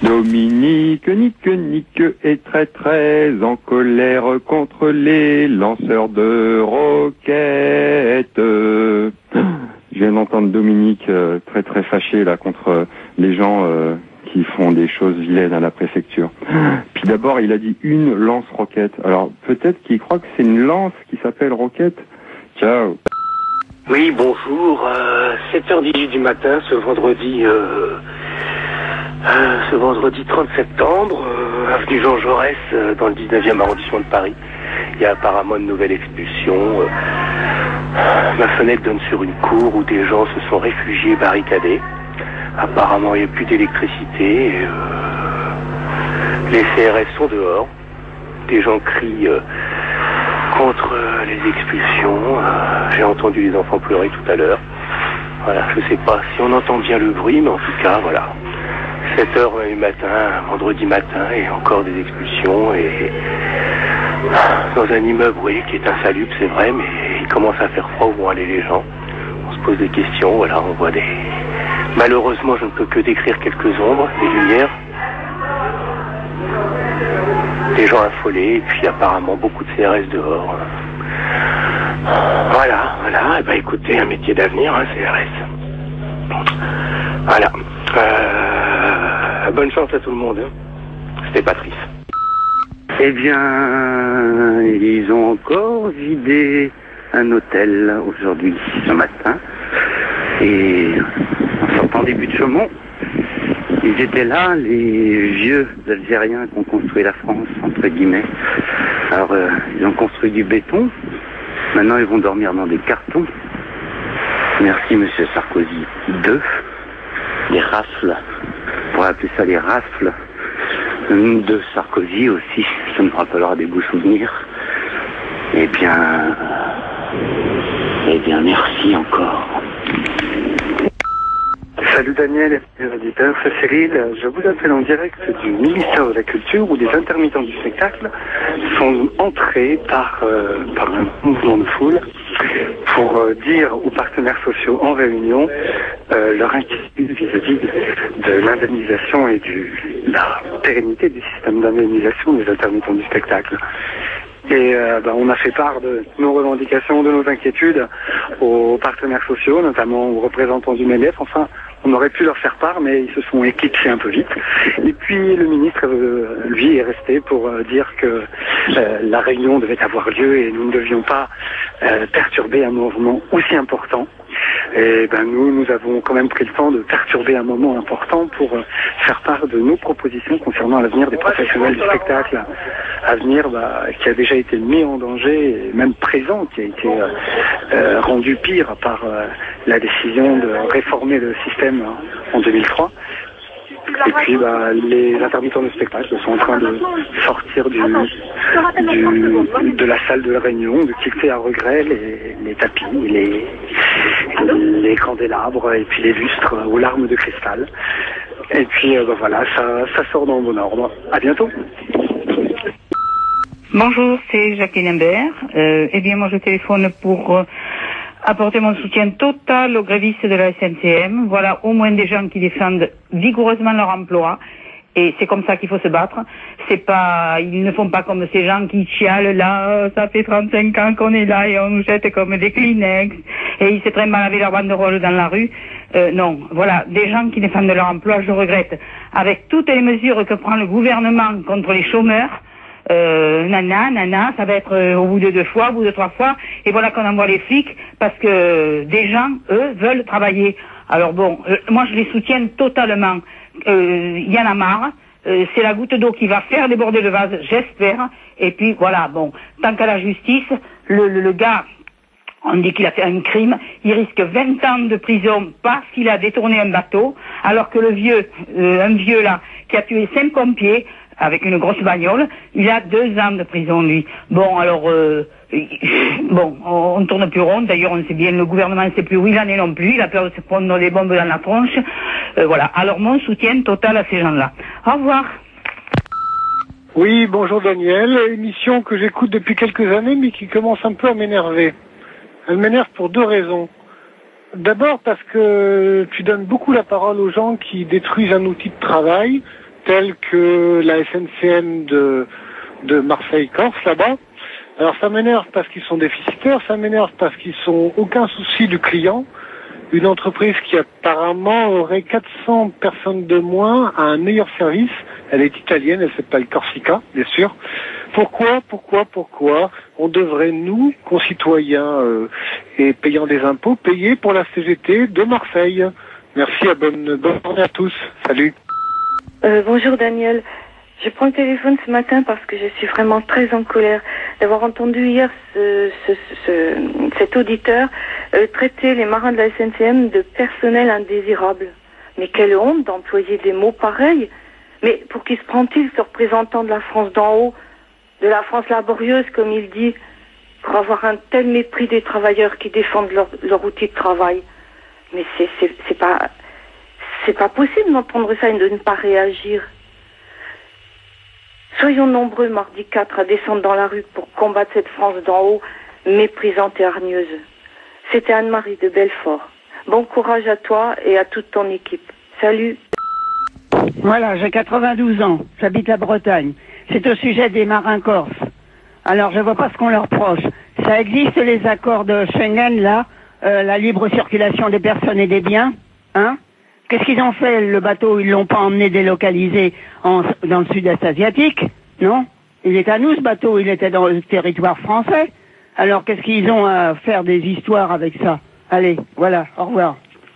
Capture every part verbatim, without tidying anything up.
Dominique, Nique, Nique est très très en colère contre les lanceurs de roquettes. Je viens d'entendre Dominique euh, très très fâché là contre euh, les gens euh, qui font des choses vilaines à la préfecture. Puis d'abord il a dit une lance-roquette. Alors peut-être qu'il croit que c'est une lance qui s'appelle roquette. Ciao. Oui, bonjour. Euh, sept heures dix-huit du matin, ce vendredi... Euh... Euh, ce vendredi trente septembre, euh, avenue Jean Jaurès, euh, dans le dix-neuvième arrondissement de Paris, il y a apparemment une nouvelle expulsion. Euh, ma fenêtre donne sur une cour où des gens se sont réfugiés, barricadés. Apparemment, il n'y a plus d'électricité. Et, euh, les C R S sont dehors. Des gens crient euh, contre euh, les expulsions. Euh, j'ai entendu les enfants pleurer tout à l'heure. Voilà, je sais pas si on entend bien le bruit, mais en tout cas, voilà. sept heures du matin, vendredi matin, et encore des expulsions, et dans un immeuble, oui, qui est insalubre, c'est vrai, mais il commence à faire froid où vont aller les gens. On se pose des questions, voilà, on voit des... Malheureusement, je ne peux que décrire quelques ombres, des lumières, des gens affolés, et puis apparemment beaucoup de C R S dehors. Voilà, voilà, et ben écoutez, un métier d'avenir, hein, C R S. Voilà. Euh, bonne chance à tout le monde. Hein. C'était Patrice. Eh bien, ils ont encore vidé un hôtel aujourd'hui, ce matin. Et en sortant des buts de Chaumont, ils étaient là, les vieux Algériens qui ont construit la France, entre guillemets. Alors, euh, ils ont construit du béton. Maintenant, ils vont dormir dans des cartons. Merci, Monsieur Sarkozy. Deux. Les rafles, on pourrait appeler ça les rafles de Sarkozy aussi, ça me rappellera des beaux souvenirs. Eh bien, eh bien merci encore. Salut Daniel et les auditeurs, c'est Cyril. Je vous appelle en direct du ministère de la Culture où des intermittents du spectacle sont entrés par, euh, par un mouvement de foule pour euh, dire aux partenaires sociaux en réunion euh, leur inquiétude vis-à-vis de l'indemnisation et du, la pérennité du système d'indemnisation des intermittents du spectacle. Et euh, ben, on a fait part de nos revendications, de nos inquiétudes aux partenaires sociaux, notamment aux représentants du M N F. Enfin, on aurait pu leur faire part, mais ils se sont éclipsés un peu vite. Et puis le ministre, euh, lui, est resté pour euh, dire que euh, la réunion devait avoir lieu et nous ne devions pas euh, perturber un mouvement aussi important. Et ben nous, nous avons quand même pris le temps de perturber un moment important pour euh, faire part de nos propositions concernant l'avenir des professionnels du spectacle. Avenir bah, qui a déjà été mis en danger et même présent, qui a été euh, euh, rendu pire par euh, la décision de réformer le système en deux mille trois. Et puis bah, les intermittents de spectacle sont en train de sortir du, du, de la salle de réunion, de quitter à regret les, les tapis, les, les candélabres et puis les lustres aux larmes de cristal. Et puis euh, bah, voilà, ça, ça sort dans le bon ordre. À bientôt. Bonjour, c'est Jacqueline Imbert. Euh, eh bien, moi, je téléphone pour euh, apporter mon soutien total aux grévistes de la S N C M. Voilà au moins des gens qui défendent vigoureusement leur emploi. Et c'est comme ça qu'il faut se battre. C'est pas, ils ne font pas comme ces gens qui chialent là, ça fait trente-cinq ans qu'on est là et on nous jette comme des Kleenex. Et ils se traînent mal avec leur banderole dans la rue. Euh, non, voilà, des gens qui défendent leur emploi, je regrette. Avec toutes les mesures que prend le gouvernement contre les chômeurs, Euh, nana, nana, ça va être euh, au bout de deux fois, au bout de trois fois, et voilà qu'on envoie les flics, parce que des gens, eux, veulent travailler. Alors bon, euh, moi je les soutiens totalement. Il euh, y en a marre, euh, c'est la goutte d'eau qui va faire déborder le vase, j'espère, et puis voilà, bon, tant qu'à la justice, le, le, le gars, on dit qu'il a fait un crime, il risque vingt ans de prison parce qu'il a détourné un bateau, alors que le vieux, euh, un vieux là, qui a tué cinq pompiers, avec une grosse bagnole, il a deux ans de prison, lui. Bon, alors, euh, bon, on, on tourne plus rond. D'ailleurs, on sait bien, le gouvernement ne sait plus où il en est non plus. Il a peur de se prendre des bombes dans la tronche. Euh, voilà. Alors, mon soutien total à ces gens-là. Au revoir. Oui, bonjour Daniel. Émission que j'écoute depuis quelques années, mais qui commence un peu à m'énerver. Elle m'énerve pour deux raisons. D'abord parce que tu donnes beaucoup la parole aux gens qui détruisent un outil de travail, telle que la S N C M de, de Marseille-Corse, là-bas. Alors ça m'énerve parce qu'ils sont déficitaires, ça m'énerve parce qu'ils sont aucun souci du client. Une entreprise qui apparemment aurait quatre cents personnes de moins à un meilleur service. Elle est italienne, elle s'appelle Corsica, bien sûr. Pourquoi, pourquoi, pourquoi on devrait, nous, concitoyens euh, et payant des impôts, payer pour la C G T de Marseille? Merci, à bonne, bonne journée à tous. Salut. Euh, bonjour Daniel. Je prends le téléphone ce matin parce que je suis vraiment très en colère d'avoir entendu hier ce, ce, ce, cet auditeur euh, traiter les marins de la S N C M de personnel indésirable. Mais quelle honte d'employer des mots pareils. Mais pour qui se prend-il, ce représentant de la France d'en haut, de la France laborieuse, comme il dit, pour avoir un tel mépris des travailleurs qui défendent leur, leur outil de travail? Mais c'est, c'est, c'est pas, c'est pas possible d'entendre ça et de ne pas réagir. Soyons nombreux mardi quatre à descendre dans la rue pour combattre cette France d'en haut, méprisante et hargneuse. C'était Anne-Marie de Belfort. Bon courage à toi et à toute ton équipe. Salut. Voilà, j'ai quatre-vingt-douze ans, j'habite la Bretagne. C'est au sujet des marins corses. Alors, je vois pas ce qu'on leur reproche. Ça existe les accords de Schengen, là, euh, la libre circulation des personnes et des biens, hein? Qu'est-ce qu'ils ont fait, le bateau? Ils l'ont pas emmené délocalisé en, dans le sud-est asiatique, non? Il est à nous, ce bateau, il était dans le territoire français. Alors, qu'est-ce qu'ils ont à faire des histoires avec ça? Allez, voilà, au revoir.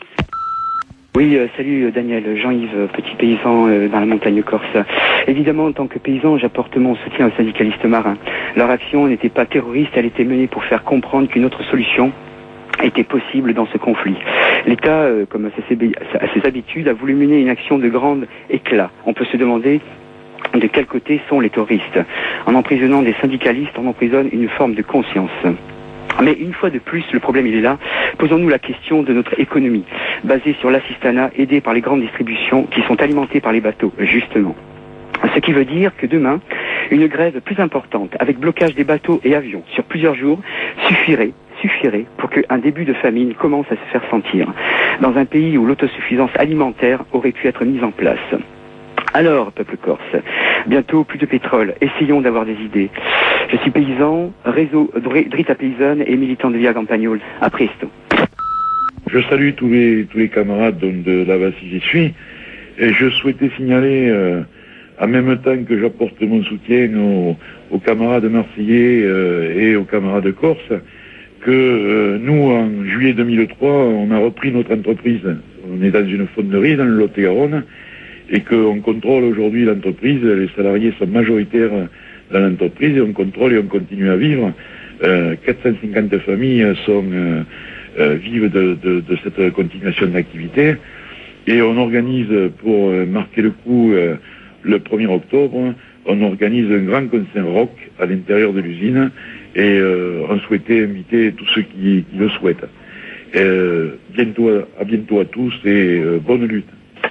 Oui, euh, salut euh, Daniel, Jean-Yves, petit paysan euh, dans la montagne corse. Évidemment, en tant que paysan, j'apporte mon soutien aux syndicalistes marins. Leur action n'était pas terroriste, elle était menée pour faire comprendre qu'une autre solution était possible dans ce conflit. L'État, euh, comme à ses, à ses habitudes, a voulu mener une action de grand éclat. On peut se demander de quel côté sont les terroristes. En emprisonnant des syndicalistes, on emprisonne une forme de conscience. Mais une fois de plus, le problème il est là. Posons-nous la question de notre économie, basée sur l'assistanat aidé par les grandes distributions qui sont alimentées par les bateaux, justement. Ce qui veut dire que demain, une grève plus importante, avec blocage des bateaux et avions sur plusieurs jours, suffirait, suffirait pour qu'un début de famine commence à se faire sentir, dans un pays où l'autosuffisance alimentaire aurait pu être mise en place. Alors, peuple corse, bientôt plus de pétrole, essayons d'avoir des idées. Je suis paysan, réseau Drita Paysanne et militant de Via Campagnol. À presto. Je salue tous les tous les camarades de là-bas si j'y suis, et je souhaitais signaler, euh, en même temps que j'apporte mon soutien aux, aux camarades marseillais euh, et aux camarades corses, que euh, nous, en juillet deux mille trois, on a repris notre entreprise. On est dans une fonderie dans le Lot-et-Garonne, et qu'on contrôle aujourd'hui l'entreprise. Les salariés sont majoritaires dans l'entreprise, et on contrôle et on continue à vivre. Euh, quatre cent cinquante familles sont euh, euh, vivent de, de, de cette continuation d'activité, et on organise, pour euh, marquer le coup, euh, le premier octobre, on organise un grand concert rock à l'intérieur de l'usine, et euh, on souhaitait inviter tous ceux qui, qui le souhaitent. Euh, bientôt, à bientôt à tous, et euh, bonne lutte.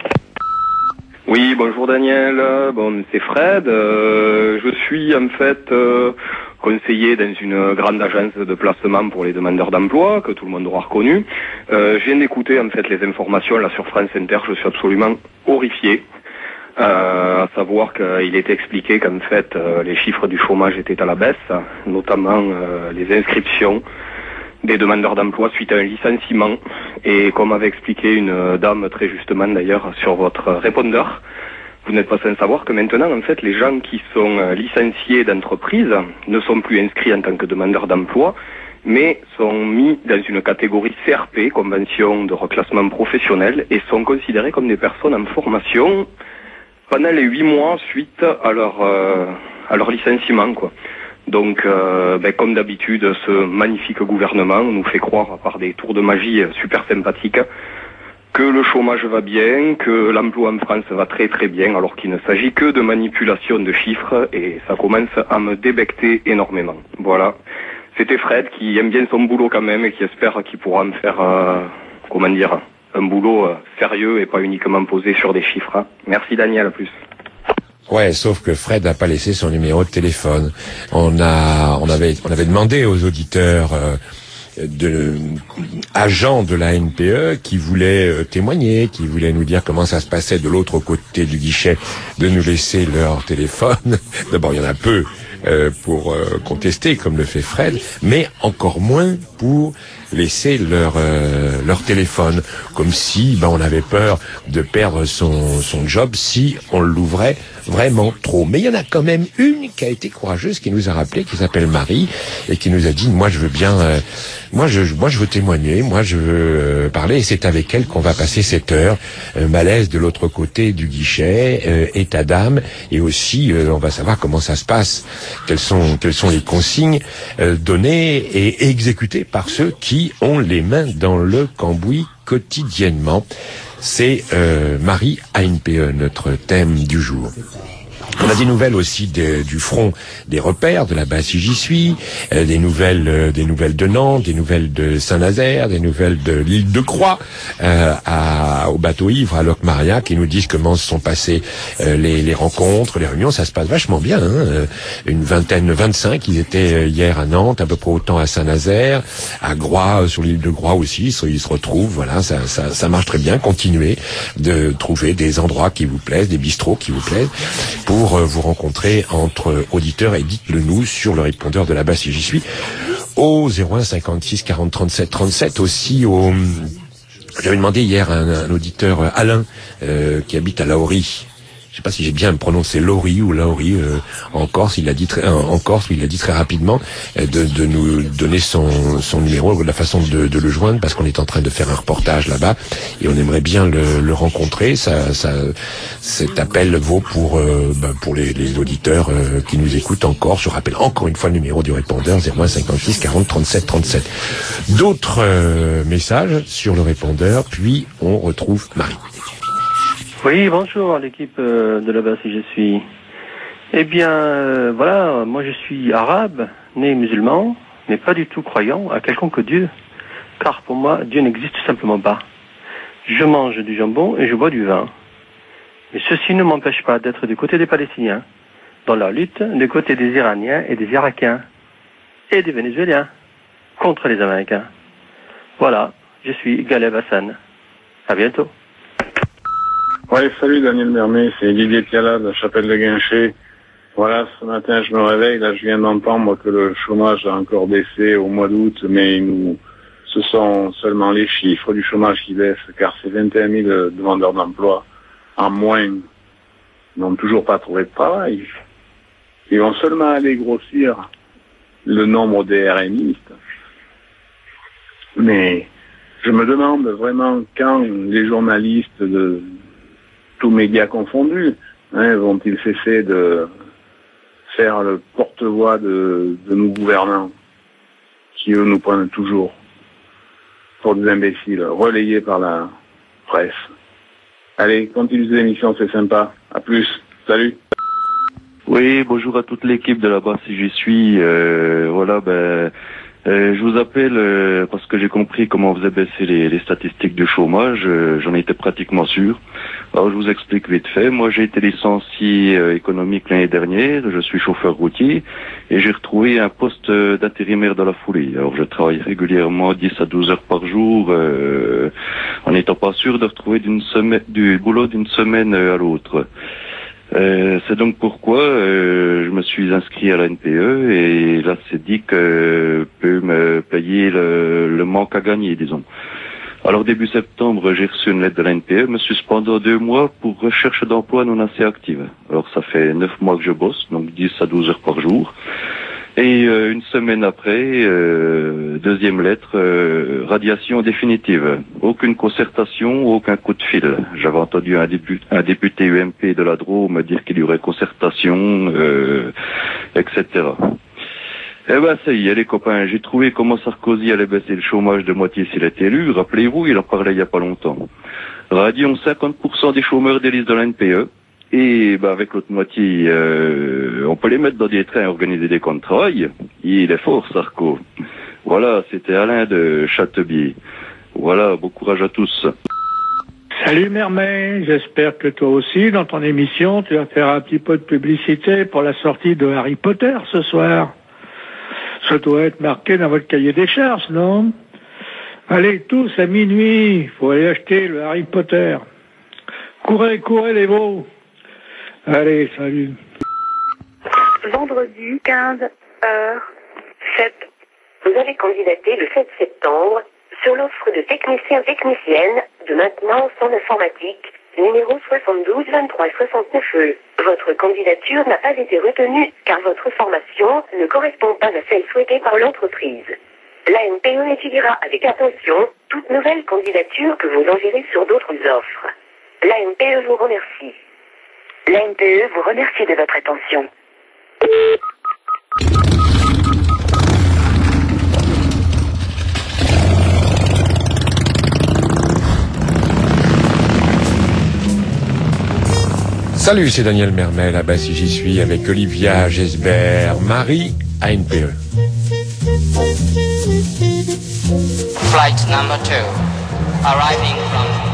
Oui, bonjour Daniel, bon c'est Fred, euh, je suis en fait euh, conseiller dans une grande agence de placement pour les demandeurs d'emploi, que tout le monde aura reconnu. Euh, je viens d'écouter en fait les informations là sur France Inter, je suis absolument horrifié, euh, à savoir qu'il était expliqué qu'en fait euh, les chiffres du chômage étaient à la baisse, notamment euh, les inscriptions des demandeurs d'emploi suite à un licenciement, et comme avait expliqué une dame très justement d'ailleurs sur votre répondeur, vous n'êtes pas sans savoir que maintenant en fait les gens qui sont licenciés d'entreprise ne sont plus inscrits en tant que demandeurs d'emploi, mais sont mis dans une catégorie C R P, convention de reclassement professionnel, et sont considérés comme des personnes en formation pendant les huit mois suite à leur euh, à leur licenciement, quoi. Donc, euh, ben, comme d'habitude, ce magnifique gouvernement nous fait croire, par des tours de magie super sympathiques, que le chômage va bien, que l'emploi en France va très très bien, alors qu'il ne s'agit que de manipulation de chiffres, et ça commence à me débecter énormément. Voilà. C'était Fred, qui aime bien son boulot quand même, et qui espère qu'il pourra me faire, euh, comment dire, un boulot euh, sérieux et pas uniquement posé sur des chiffres. Hein. Merci Daniel, à plus. Ouais, sauf que Fred n'a pas laissé son numéro de téléphone. On a, on avait, on avait demandé aux auditeurs euh, de agents de la N P E qui voulaient euh, témoigner, qui voulaient nous dire comment ça se passait de l'autre côté du guichet, de nous laisser leur téléphone. D'abord, il y en a peu euh, pour euh, contester, comme le fait Fred, mais encore moins pour laisser leur euh, leur téléphone, comme si ben on avait peur de perdre son son job si on l'ouvrait vraiment trop. Mais il y en a quand même une qui a été courageuse, qui nous a rappelé, qui s'appelle Marie, et qui nous a dit moi je veux bien euh, moi je moi je veux témoigner, moi je veux euh, parler, et c'est avec elle qu'on va passer cette heure. Euh, malaise de l'autre côté du guichet, euh, état d'âme, et aussi euh, on va savoir comment ça se passe, quelles sont quelles sont les consignes euh, données et exécutées par ceux qui ont les mains dans le cambouis quotidiennement. C'est euh, Marie A N P E, notre thème du jour. On a des nouvelles aussi de, du front des repères, de la base si j'y suis, euh, des nouvelles euh, des nouvelles de Nantes, des nouvelles de Saint-Nazaire, des nouvelles de l'île de Croix, euh, à, au bateau ivre à Locmaria, qui nous disent comment se sont passées euh, les, les rencontres, les réunions. Ça se passe vachement bien, hein, euh, une vingtaine, vingt-cinq, ils étaient euh, hier à Nantes, à peu près autant à Saint-Nazaire, à Groix, euh, sur l'île de Groix aussi, ils se, ils se retrouvent, voilà, ça, ça, ça marche très bien. Continuez de trouver des endroits qui vous plaisent, des bistrots qui vous plaisent, pour vous rencontrer entre auditeurs, et dites-le nous sur le répondeur de la base si j'y suis au zéro un cinquante-six quarante trente-sept trente-sept, aussi au j'avais demandé hier à un, un auditeur, Alain, euh, qui habite à Laouri. Je sais pas si j'ai bien prononcé Laurie ou Laurie euh, en Corse. Il l'a dit très, en Corse, il l'a dit très rapidement, euh, de, de nous donner son, son numéro, la façon de, de le joindre, parce qu'on est en train de faire un reportage là-bas et on aimerait bien le, le rencontrer. Ça, ça, cet appel vaut pour euh, ben, pour les, les auditeurs euh, qui nous écoutent en Corse. Je rappelle encore une fois le numéro du répondeur zéro un cinquante-six quarante trente-sept trente-sept. D'autres euh, messages sur le répondeur, puis on retrouve Marie. Oui, bonjour à l'équipe euh, de là-bas si je suis. Eh bien, euh, voilà, moi je suis arabe, né musulman, mais pas du tout croyant à quelconque Dieu. Car pour moi, Dieu n'existe tout simplement pas. Je mange du jambon et je bois du vin. Mais ceci ne m'empêche pas d'être du côté des Palestiniens, dans la lutte du côté des Iraniens et des Irakiens, et des Vénézuéliens, contre les Américains. Voilà, je suis Galeb Hassan. À bientôt. Ouais, salut Daniel Mermet, c'est Didier Piala de la Chapelle de Guinchet. Voilà, ce matin je me réveille, là je viens d'entendre que le chômage a encore baissé au mois d'août, mais nous, ce sont seulement les chiffres du chômage qui baissent, car c'est vingt et un mille demandeurs d'emploi en moins n'ont toujours pas trouvé de travail. Ils vont seulement aller grossir le nombre des R M istes. Mais je me demande vraiment quand les journalistes de tous médias confondus, hein, vont-ils cesser de faire le porte-voix de, de nos gouvernants, qui eux nous prennent toujours pour des imbéciles, relayés par la presse. Allez, continuez l'émission, c'est sympa. À plus. Salut. Oui, bonjour à toute l'équipe de là-bas si j'y suis. Euh, voilà, ben... Euh, je vous appelle euh, parce que j'ai compris comment on faisait baisser les, les statistiques du chômage. Euh, j'en étais pratiquement sûr. Alors je vous explique vite fait. Moi j'ai été licencié euh, économique l'année dernière. Je suis chauffeur routier et j'ai retrouvé un poste euh, d'intérimaire dans la foulée. Alors je travaille régulièrement dix à douze heures par jour euh, en n'étant pas sûr de retrouver d'une semaine, du boulot d'une semaine euh, à l'autre. Euh, c'est donc pourquoi euh, je me suis inscrit à la N P E et là c'est dit que peut me payer le, le manque à gagner, disons. Alors début septembre, j'ai reçu une lettre de la N P E me suspendant deux mois pour recherche d'emploi non assez active. Alors ça fait neuf mois que je bosse, donc dix à douze heures par jour. Et euh, une semaine après, euh, deuxième lettre, euh, radiation définitive. Aucune concertation, aucun coup de fil. J'avais entendu un, député, un député U M P de la Drôme me dire qu'il y aurait concertation, euh, et cetera. Eh ben ça y est les copains, j'ai trouvé comment Sarkozy allait baisser le chômage de moitié s'il était élu. Rappelez-vous, il en parlait il y a pas longtemps. Radions cinquante pour cent des chômeurs des listes de la N P E. Et bah avec l'autre moitié, euh, on peut les mettre dans des trains et organiser des camps de travail. Il est fort, Sarko. Voilà, c'était Alain de Châteaubier. Voilà, bon courage à tous. Salut Mermet, j'espère que toi aussi, dans ton émission, tu vas faire un petit peu de publicité pour la sortie de Harry Potter ce soir. Ça doit être marqué dans votre cahier des charges, non? Allez tous à minuit, faut aller acheter le Harry Potter. Courez, courez les veaux. Allez, salut. Vendredi, quinze heures sept. Vous avez candidaté le sept septembre sur l'offre de technicien-technicienne de maintenance en informatique, numéro soixante-douze vingt-trois soixante-neuf E. Votre candidature n'a pas été retenue car votre formation ne correspond pas à celle souhaitée par l'entreprise. L'A N P E étudiera avec attention toute nouvelle candidature que vous enverrez sur d'autres offres. L'A N P E vous remercie. L'A N P E vous remercie de votre attention. Salut, c'est Daniel Mermel, à Bassi j'y suis, avec Olivia Gesbert, Marie, A N P E. Flight number two, arriving from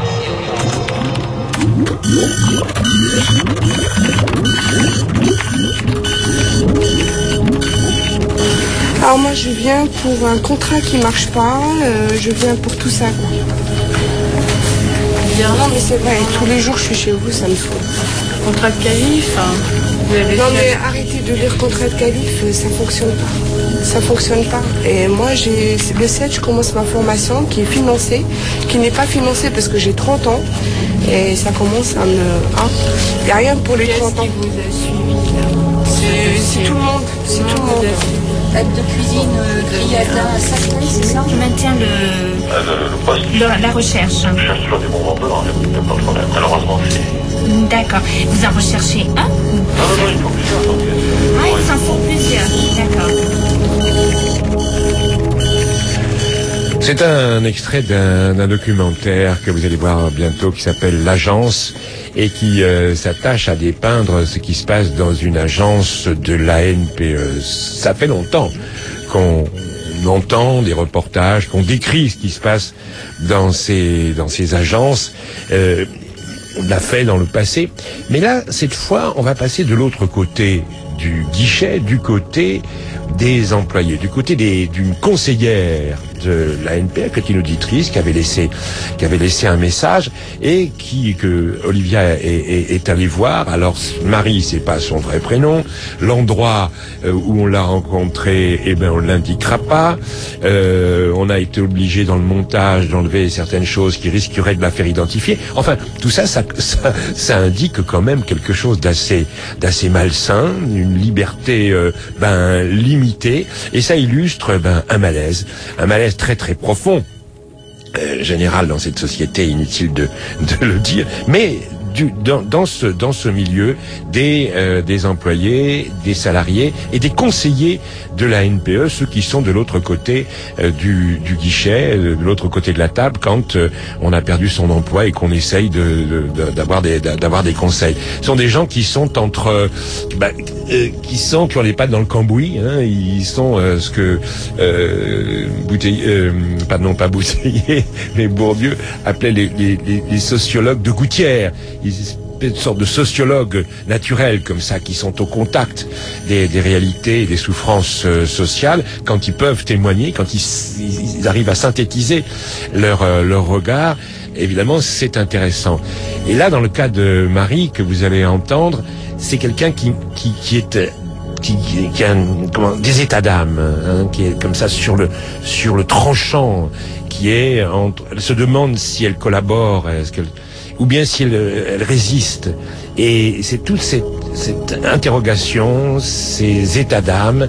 Alors moi je viens pour un contrat qui marche pas, euh, je viens pour tout ça quoi. Non mais c'est vrai, tous les jours je suis chez vous, ça me saoule. Contrat de qualif, hein. Vous avez Non fait- mais arrêtez de lire contrat de qualif, euh, ça fonctionne pas. Ça fonctionne pas. Et moi j'ai le sept, je commence ma formation qui est financée, qui n'est pas financée parce que j'ai trente ans. Et ça commence à me... Hein, il n'y a rien pour les trente ans. Qui vous a suivi là? C'est c'est tout le monde, c'est tout le monde. Aide de cuisine, euh, grillada à Saclay, c'est ça? Je maintiens le, Le, le poste, le- la recherche. je cherche toujours des bons vendeurs, il n'y a pas de problème. Malheureusement, c'est... D'accord. Vous en recherchez un? Non, non, non, il faut plusieurs. Donc, euh, Ah, ils en font plusieurs. D'accord. C'est un extrait d'un d'un documentaire que vous allez voir bientôt qui s'appelle L'Agence et qui euh, s'attache à dépeindre ce qui se passe dans une agence de l'A N P E. Ça fait longtemps qu'on entend des reportages, qu'on décrit ce qui se passe dans ces dans ces agences. Euh, on l'a fait dans le passé, mais là, cette fois, on va passer de l'autre côté du guichet, du côté des employés, du côté des d'une conseillère de la N P E, qui est une auditrice qui avait laissé qui avait laissé un message et qui que Olivia est, est, est allée voir. Alors Marie, c'est pas son vrai prénom. L'endroit euh, où on l'a rencontrée, eh ben on l'indiquera pas. Euh, on a été obligé dans le montage d'enlever certaines choses qui risqueraient de la faire identifier. Enfin, tout ça, ça, ça, ça indique quand même quelque chose d'assez d'assez malsain, une liberté euh, ben limitée, et ça illustre ben un malaise, un malaise très très profond, euh, général dans cette société, inutile de, de le dire, mais du, dans, dans ce dans ce milieu des euh, des employés, des salariés et des conseillers de la N P E, ceux qui sont de l'autre côté euh, du, du guichet, de l'autre côté de la table, quand euh, on a perdu son emploi et qu'on essaye de, de, d'avoir des d'avoir des conseils. Ce sont des gens qui sont entre bah, euh, qui sont qui ont les pattes dans le cambouis, hein, ils sont euh, ce que euh, Bouteiller, euh, pardon pas Bouteiller, mais Bourdieu appelait les, les, les, les sociologues de gouttière. Ils une sorte de sociologues naturels comme ça qui sont au contact des, des réalités et des souffrances euh, sociales, quand ils peuvent témoigner, quand ils, ils arrivent à synthétiser leur euh, leur regard. Évidemment, c'est intéressant. Et là, dans le cas de Marie que vous allez entendre, c'est quelqu'un qui qui qui est Qui, qui, qui a un, comment, des états d'âme, hein, qui est comme ça sur le sur le tranchant, qui est entre, elle se demande si elle collabore, est-ce qu'elle, ou bien si elle, elle résiste. Et c'est toute cette, cette interrogation, ces états d'âme,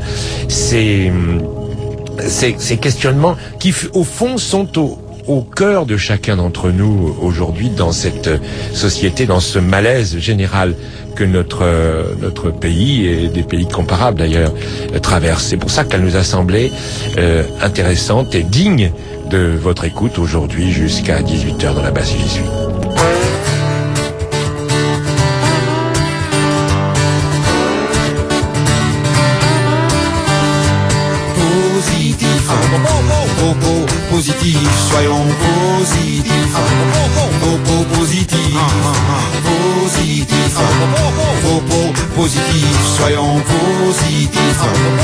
ces, ces ces questionnements qui au fond sont au au cœur de chacun d'entre nous aujourd'hui, dans cette société, dans ce malaise général que notre euh, notre pays et des pays comparables d'ailleurs euh, traversent. C'est pour ça qu'elle nous a semblé euh, intéressante et digne de votre écoute aujourd'hui jusqu'à dix-huit heures dans la Basse j'y suis. Positif, popo positif, soyons positifs, popo positif, positif, popo positif, soyons positifs.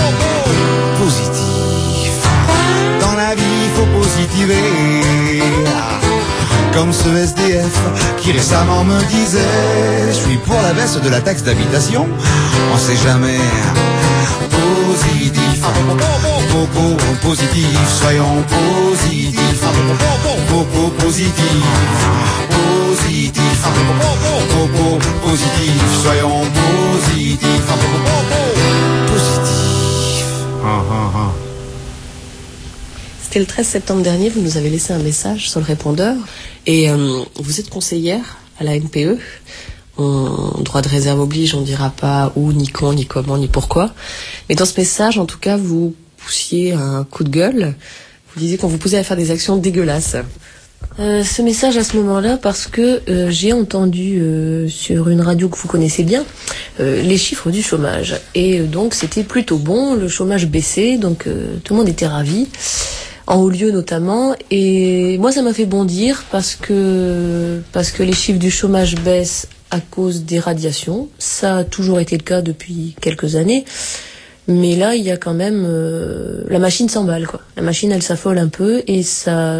Positif. Dans la vie, il faut positiver. Comme ce S D F qui récemment me disait: je suis pour la baisse de la taxe d'habitation. On sait jamais. Positif. Popo positif, soyons positifs. Popo positif. Positif. Popo positif, soyons positifs. Positif. Ah, ah, ah. C'était le treize septembre dernier, vous nous avez laissé un message sur le répondeur. Et euh, vous êtes conseillère à la N P E. On, droit de réserve oblige, on ne dira pas où, ni quand, ni comment, ni pourquoi. Mais dans ce message, en tout cas, vous poussiez un coup de gueule. Vous disiez qu'on vous poussait à faire des actions dégueulasses. Euh, ce message à ce moment-là, parce que euh, j'ai entendu euh, sur une radio que vous connaissez bien euh, les chiffres du chômage. Et euh, donc c'était plutôt bon, le chômage baissait, donc euh, tout le monde était ravi. En haut lieu notamment, et moi ça m'a fait bondir parce que parce que les chiffres du chômage baissent à cause des radiations. Ça a toujours été le cas depuis quelques années, mais là il y a quand même euh, la machine s'emballe quoi. La machine elle s'affole un peu et ça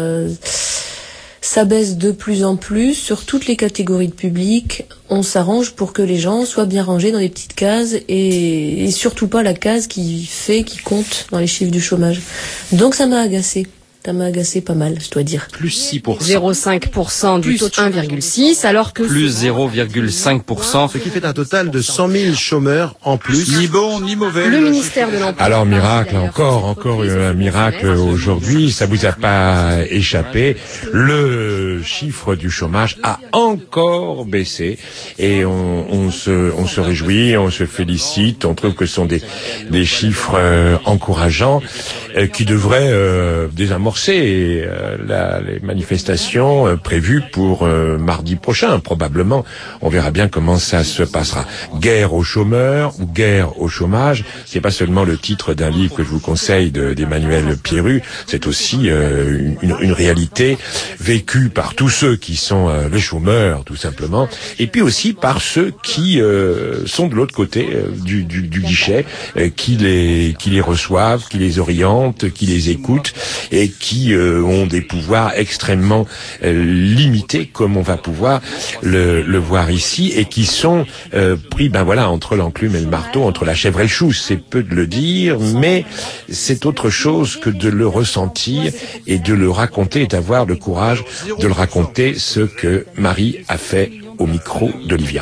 ça baisse de plus en plus sur toutes les catégories de public. On s'arrange pour que les gens soient bien rangés dans les petites cases et, et surtout pas la case qui fait, qui compte dans les chiffres du chômage. Donc ça m'a agacé. Ça m'a agacé pas mal, je dois dire. Plus six pour cent. zéro virgule cinq pour cent du taux de un virgule six, alors que... Plus zéro virgule cinq pour cent. Ce qui fait un total de cent mille chômeurs en plus. Ni bon, ni mauvais. Le ministère de l'Emploi... Alors, miracle, encore, encore un miracle aujourd'hui, ça vous a pas échappé. Le chiffre du chômage a encore baissé et on, on se, on se réjouit, on se félicite, on trouve que ce sont des, des chiffres euh, encourageants euh, qui devraient euh, désamorcer et euh, la, les manifestations euh, prévues pour euh, mardi prochain, probablement. On verra bien comment ça se passera. Guerre aux chômeurs ou guerre au chômage, c'est pas seulement le titre d'un livre que je vous conseille de, d'Emmanuel Pierru, c'est aussi euh, une, une réalité vécue par tous ceux qui sont euh, les chômeurs, tout simplement, et puis aussi par ceux qui euh, sont de l'autre côté euh, du, du, du guichet, euh, qui les qui les reçoivent, qui les orientent, qui les écoutent et qui euh, ont des pouvoirs extrêmement euh, limités, comme on va pouvoir le, le voir ici, et qui sont euh, pris, ben voilà, entre l'enclume et le marteau, entre la chèvre et le chou. C'est peu de le dire, mais c'est autre chose que de le ressentir et de le raconter, et d'avoir le courage de le raconter, ce que Marie a fait au micro d'Olivia.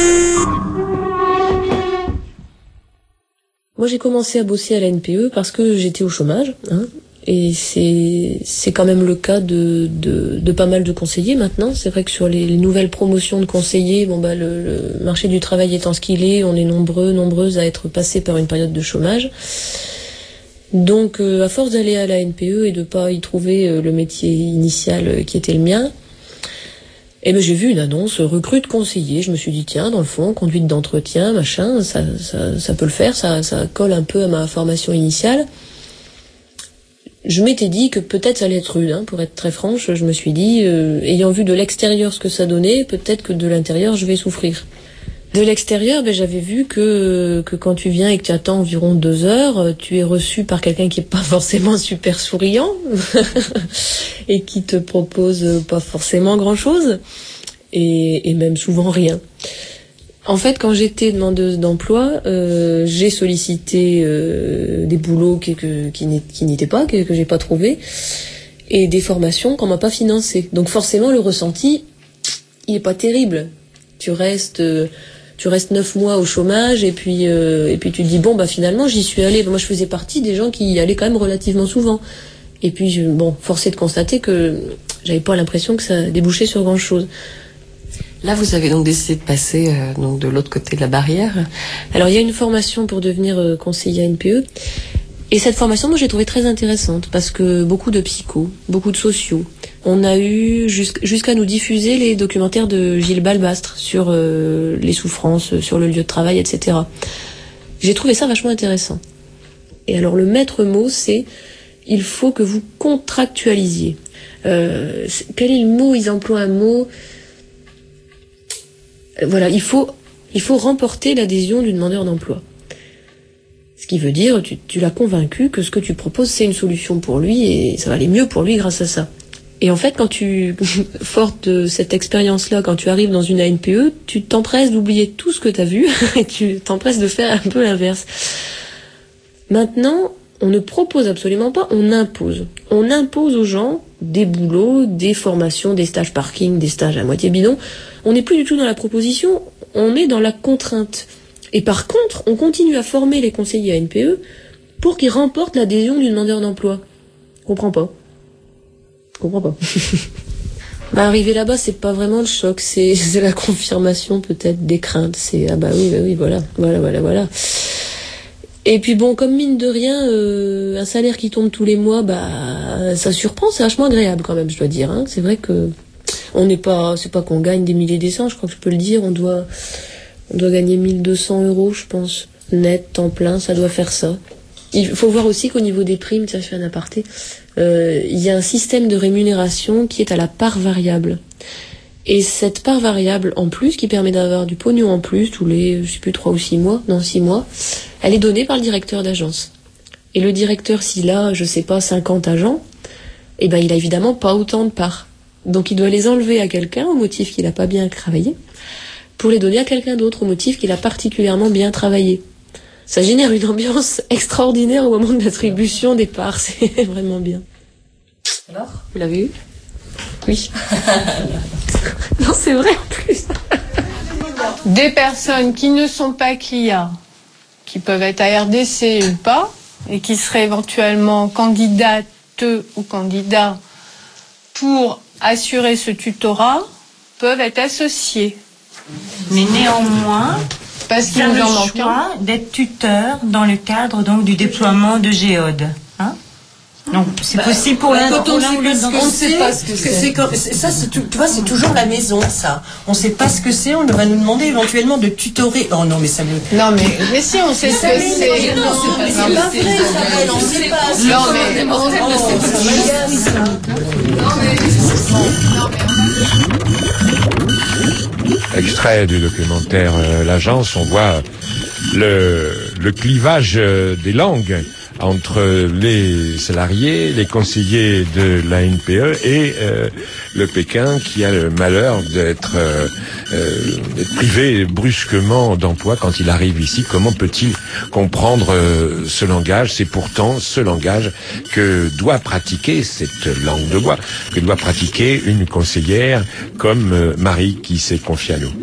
Moi j'ai commencé à bosser à la N P E parce que j'étais au chômage, hein. Et c'est c'est quand même le cas de de, de pas mal de conseillers maintenant. C'est vrai que sur les, les nouvelles promotions de conseillers, bon bah le, le marché du travail étant ce qu'il est, on est nombreux nombreuses à être passés par une période de chômage. Donc euh, à force d'aller à la N P E et de pas y trouver euh, le métier initial euh, qui était le mien, et ben j'ai vu une annonce recrute conseiller. Je me suis dit tiens, dans le fond, conduite d'entretien, machin, ça ça ça peut le faire, ça ça colle un peu à ma formation initiale. Je m'étais dit que peut-être ça allait être rude, hein, pour être très franche. Je me suis dit, euh, ayant vu de l'extérieur ce que ça donnait, peut-être que de l'intérieur je vais souffrir. De l'extérieur, ben, j'avais vu que que quand tu viens et que tu attends environ deux heures, tu es reçu par quelqu'un qui est pas forcément super souriant et qui te propose pas forcément grand-chose et, et même souvent rien. En fait, quand j'étais demandeuse d'emploi, euh, j'ai sollicité euh, des boulots qui, que, qui, qui n'étaient pas, que, que j'ai pas trouvé, et des formations qu'on m'a pas financées. Donc forcément, le ressenti, il est pas terrible. Tu restes, euh, tu restes neuf mois au chômage, et puis euh, et puis tu te dis bon bah finalement j'y suis allée. Moi, je faisais partie des gens qui y allaient quand même relativement souvent. Et puis je, bon, force est de constater que j'avais pas l'impression que ça débouchait sur grand chose. Là, vous avez donc décidé de passer euh, donc de l'autre côté de la barrière. Alors, il y a une formation pour devenir euh, conseiller à N P E. Et cette formation, moi, j'ai trouvé très intéressante parce que beaucoup de psychos, beaucoup de sociaux. On a eu jusqu'à nous diffuser les documentaires de Gilles Balbastre sur euh, les souffrances, sur le lieu de travail, et cetera. J'ai trouvé ça vachement intéressant. Et alors, le maître mot, c'est il faut que vous contractualisiez. Euh, quel est le mot? Ils emploient un mot... Voilà, il faut il faut remporter l'adhésion du demandeur d'emploi. Ce qui veut dire, tu, tu l'as convaincu que ce que tu proposes, c'est une solution pour lui et ça va aller mieux pour lui grâce à ça. Et en fait, quand tu, forte de cette expérience-là, quand tu arrives dans une A N P E, tu t'empresses d'oublier tout ce que tu as vu et tu t'empresses de faire un peu l'inverse. Maintenant, on ne propose absolument pas, on impose. On impose aux gens des boulots, des formations, des stages parking, des stages à moitié bidon. On n'est plus du tout dans la proposition, on est dans la contrainte. Et par contre, on continue à former les conseillers A N P E pour qu'ils remportent l'adhésion du demandeur d'emploi. Comprends pas. Comprends pas. Bah, arriver là-bas, c'est pas vraiment le choc, c'est, c'est la confirmation peut-être des craintes. C'est, ah bah oui, bah oui, voilà, voilà, voilà, voilà. Et puis bon, comme mine de rien, euh, un salaire qui tombe tous les mois, bah ça surprend, c'est vachement agréable quand même, je dois dire. Hein. C'est vrai que on n'est pas, c'est pas qu'on gagne des milliers et des cents, je crois que je peux le dire, on doit, on doit gagner mille deux cents euros, je pense, net, temps plein, ça doit faire ça. Il faut voir aussi qu'au niveau des primes, ça je fais un aparté, euh, il y a un système de rémunération qui est à la part variable. Et cette part variable en plus, qui permet d'avoir du pognon en plus tous les, je sais plus, trois ou six mois, non, six mois, elle est donnée par le directeur d'agence. Et le directeur, s'il a, je sais pas, cinquante agents, eh ben, il a évidemment pas autant de parts. Donc il doit les enlever à quelqu'un au motif qu'il a pas bien travaillé, pour les donner à quelqu'un d'autre au motif qu'il a particulièrement bien travaillé. Ça génère une ambiance extraordinaire au moment de l'attribution des parts, c'est vraiment bien. Alors, vous l'avez eu ? Oui. Non, c'est vrai en plus. Des personnes qui ne sont pas C L I A, qui peuvent être à R D C ou pas, et qui seraient éventuellement candidates ou candidats pour assurer ce tutorat, peuvent être associés. Mais néanmoins, parce qu'il y a nous le en manque choix d'être tuteur dans le cadre donc du déploiement de Géode. Hein donc c'est bah, possible pour l'un quand on l'un ou l'autre. On ne sait pas ce que c'est. c'est, c'est ça, c'est tout, tu vois, c'est toujours la maison, ça. On ne sait pas ce que c'est. On va nous demander éventuellement de tutorer. Oh non, mais ça me. Non, mais mais si on sait ce que c'est. Non, c'est pas, c'est pas vrai, Isabelle. On ne sait pas. Non, mais on Extrait du documentaire euh, L'Agence, on voit le, le clivage euh, des langues entre les salariés, les conseillers de l'A N P E et euh, le Pékin qui a le malheur d'être, euh, euh, d'être privé brusquement d'emploi quand il arrive ici. Comment peut-il comprendre euh, ce langage ? C'est pourtant ce langage que doit pratiquer, cette langue de bois, que doit pratiquer une conseillère comme euh, Marie qui s'est confiée à nous.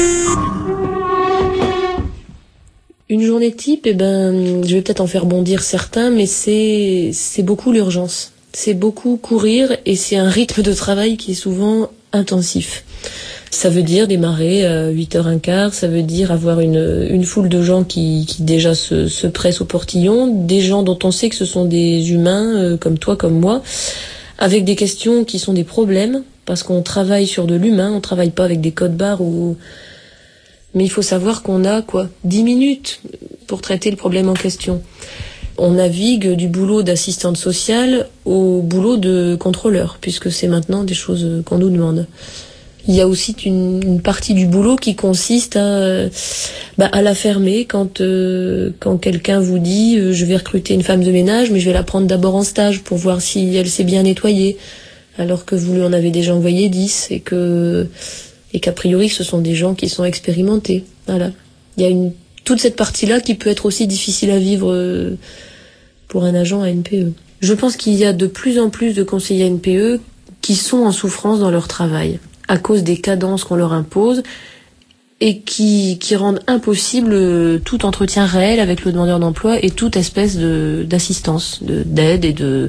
Une journée type, eh ben, je vais peut-être en faire bondir certains, mais c'est, c'est beaucoup l'urgence. C'est beaucoup courir et c'est un rythme de travail qui est souvent intensif. Ça veut dire démarrer à huit heures quinze, ça veut dire avoir une, une foule de gens qui, qui déjà se, se pressent au portillon, des gens dont on sait que ce sont des humains, euh, comme toi, comme moi, avec des questions qui sont des problèmes, parce qu'on travaille sur de l'humain, on travaille pas avec des codes barres ou... Mais il faut savoir qu'on a, quoi, dix minutes pour traiter le problème en question. On navigue du boulot d'assistante sociale au boulot de contrôleur, puisque c'est maintenant des choses qu'on nous demande. Il y a aussi une, une partie du boulot qui consiste à, bah, à la fermer quand, euh, quand quelqu'un vous dit euh, je vais recruter une femme de ménage, mais je vais la prendre d'abord en stage pour voir si elle s'est bien nettoyée, alors que vous lui en avez déjà envoyé dix et que... et qu'a priori ce sont des gens qui sont expérimentés. Voilà. Il y a une, toute cette partie-là qui peut être aussi difficile à vivre euh, pour un agent A N P E. Je pense qu'il y a de plus en plus de conseillers A N P E qui sont en souffrance dans leur travail, à cause des cadences qu'on leur impose et qui, qui rendent impossible tout entretien réel avec le demandeur d'emploi et toute espèce de, d'assistance, de, d'aide et de...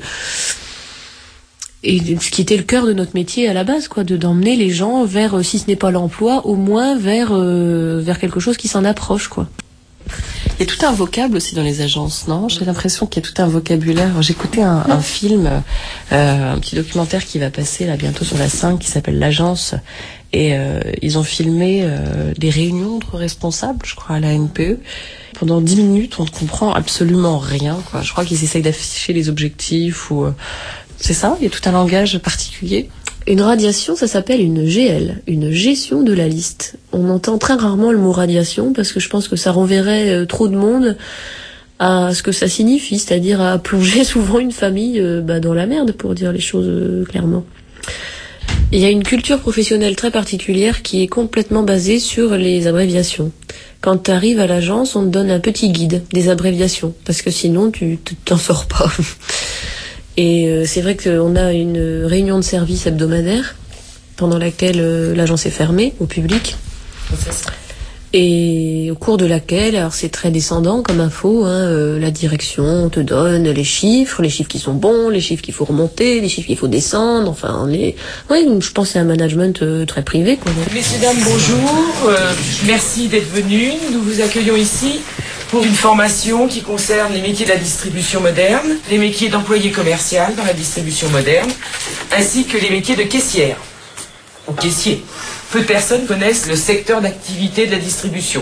Et ce qui était le cœur de notre métier à la base, quoi, de d'emmener les gens vers, si ce n'est pas l'emploi, au moins vers euh, vers quelque chose qui s'en approche, quoi. Il y a tout un vocable aussi dans les agences, non ? J'ai l'impression qu'il y a tout un vocabulaire. J'écoutais un, un film, euh, un petit documentaire qui va passer là bientôt sur la cinq, qui s'appelle L'Agence, et euh, ils ont filmé euh, des réunions de responsables, je crois, à la A N P E. Pendant dix minutes, on ne comprend absolument rien, quoi. Je crois qu'ils essayent d'afficher les objectifs ou... Euh, c'est ça, il y a tout un langage particulier. Une radiation, ça s'appelle une G L, une gestion de la liste. On entend très rarement le mot radiation parce que je pense que ça renverrait euh, trop de monde à ce que ça signifie, c'est-à-dire à plonger souvent une famille euh, bah, dans la merde, pour dire les choses euh, clairement. Il y a une culture professionnelle très particulière qui est complètement basée sur les abréviations. Quand tu arrives à l'agence, on te donne un petit guide des abréviations, parce que sinon tu t'en sors pas. Et euh, c'est vrai qu'on a une réunion de service hebdomadaire pendant laquelle euh, l'agence est fermée au public. C'est ça. Et au cours de laquelle, alors c'est très descendant comme info, hein, euh, la direction te donne les chiffres, les chiffres qui sont bons, les chiffres qu'il faut remonter, les chiffres qu'il faut descendre, enfin on est... Oui, je pense que c'est un management euh, très privé, quoi. Messieurs, dames, bonjour, euh, merci d'être venus, nous vous accueillons ici pour une formation qui concerne les métiers de la distribution moderne, les métiers d'employé commercial dans la distribution moderne, ainsi que les métiers de caissière, ou caissier. Peu de personnes connaissent le secteur d'activité de la distribution.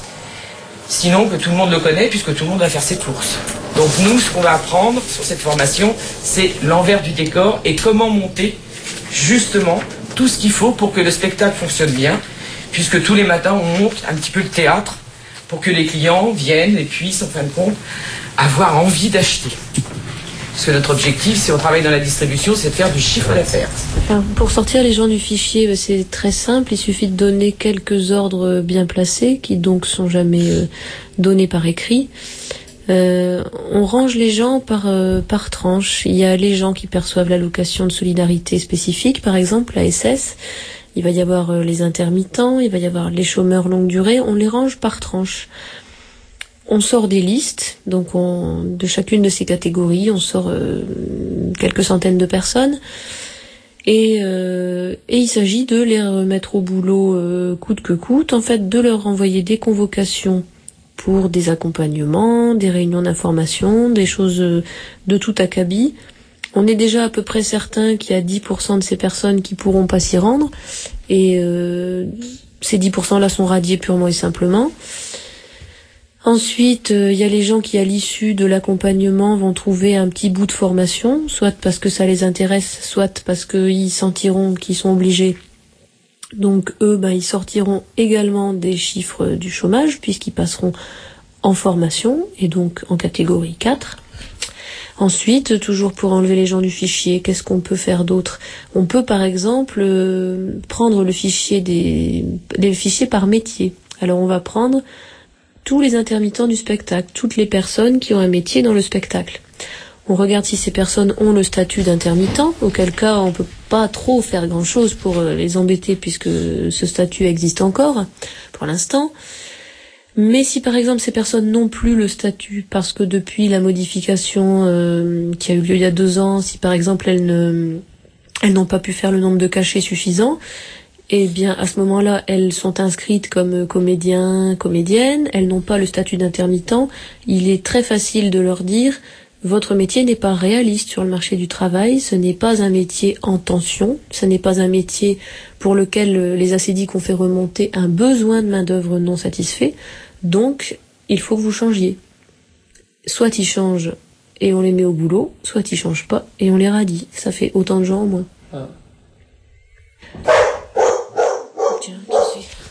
Sinon, que tout le monde le connaît, puisque tout le monde va faire ses courses. Donc nous, ce qu'on va apprendre sur cette formation, c'est l'envers du décor et comment monter, justement, tout ce qu'il faut pour que le spectacle fonctionne bien, puisque tous les matins, on monte un petit peu le théâtre pour que les clients viennent et puissent, en fin de compte, avoir envie d'acheter. Parce que notre objectif, si on travaille dans la distribution, c'est de faire du chiffre d'affaires. Enfin, pour sortir les gens du fichier, c'est très simple. Il suffit de donner quelques ordres bien placés, qui donc sont jamais euh, donnés par écrit. Euh, on range les gens par, euh, par tranche. Il y a les gens qui perçoivent l'allocation de solidarité spécifique, par exemple, la S S. Il va y avoir euh, les intermittents, il va y avoir les chômeurs longue durée. On les range par tranche. On sort des listes, donc on, de chacune de ces catégories, on sort euh, quelques centaines de personnes, et, euh, et il s'agit de les remettre au boulot euh, coûte que coûte, en fait de leur envoyer des convocations pour des accompagnements, des réunions d'information, des choses de tout acabit. On est déjà à peu près certain qu'il y a dix pour cent de ces personnes qui pourront pas s'y rendre, et euh, ces dix pour cent là sont radiés purement et simplement. Ensuite, il euh, y a les gens qui, à l'issue de l'accompagnement, vont trouver un petit bout de formation, soit parce que ça les intéresse, soit parce qu'ils sentiront qu'ils sont obligés. Donc eux, ben, ils sortiront également des chiffres du chômage, puisqu'ils passeront en formation, et donc en catégorie quatre. Ensuite, toujours pour enlever les gens du fichier, qu'est-ce qu'on peut faire d'autre? On peut par exemple euh, prendre le fichier des, les fichiers par métier. Alors on va prendre tous les intermittents du spectacle, toutes les personnes qui ont un métier dans le spectacle. On regarde si ces personnes ont le statut d'intermittent, auquel cas on peut pas trop faire grand chose pour les embêter puisque ce statut existe encore pour l'instant. Mais si par exemple ces personnes n'ont plus le statut parce que depuis la modification euh, qui a eu lieu il y a deux ans, si par exemple elles ne, elles n'ont pas pu faire le nombre de cachets suffisant, eh bien, à ce moment-là, elles sont inscrites comme comédiens, comédiennes, elles n'ont pas le statut d'intermittent. Il est très facile de leur dire, votre métier n'est pas réaliste sur le marché du travail, ce n'est pas un métier en tension, ce n'est pas un métier pour lequel les acédiques ont fait remonter un besoin de main-d'œuvre non satisfait, donc il faut que vous changiez. Soit ils changent et on les met au boulot, soit ils changent pas et on les radie. Ça fait autant de gens au moins. Ah. Tiens, qui c'est ?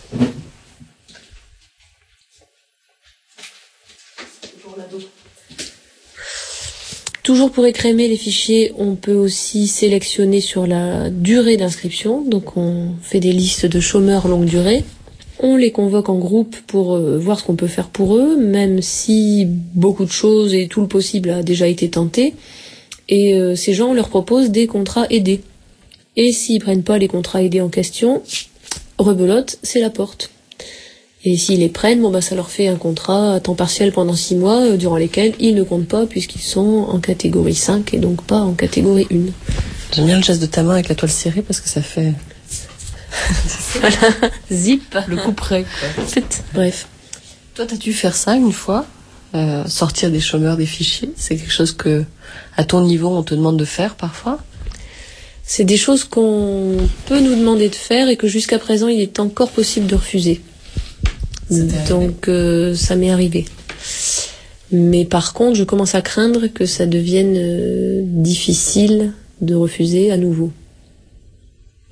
Toujours pour écrémer les fichiers, on peut aussi sélectionner sur la durée d'inscription. Donc on fait des listes de chômeurs longue durée. On les convoque en groupe pour euh, voir ce qu'on peut faire pour eux, même si beaucoup de choses et tout le possible a déjà été tenté. Et euh, ces gens, on leur propose des contrats aidés. Et s'ils prennent pas les contrats aidés en question, rebelote, c'est la porte. Et s'ils les prennent, bon bah ça leur fait un contrat à temps partiel pendant six mois, euh, durant lesquels ils ne comptent pas puisqu'ils sont en catégorie cinq et donc pas en catégorie un. J'aime bien le geste de ta main avec la toile serrée parce que ça fait... Voilà, zip. Le coup près, quoi. Bref. Toi, t'as dû faire ça une fois, euh, sortir des chômeurs des fichiers? C'est quelque chose que, à ton niveau, on te demande de faire parfois? C'est des choses qu'on peut nous demander de faire et que jusqu'à présent, il est encore possible de refuser. Donc, euh, ça m'est arrivé. Mais par contre, je commence à craindre que ça devienne euh, difficile de refuser à nouveau.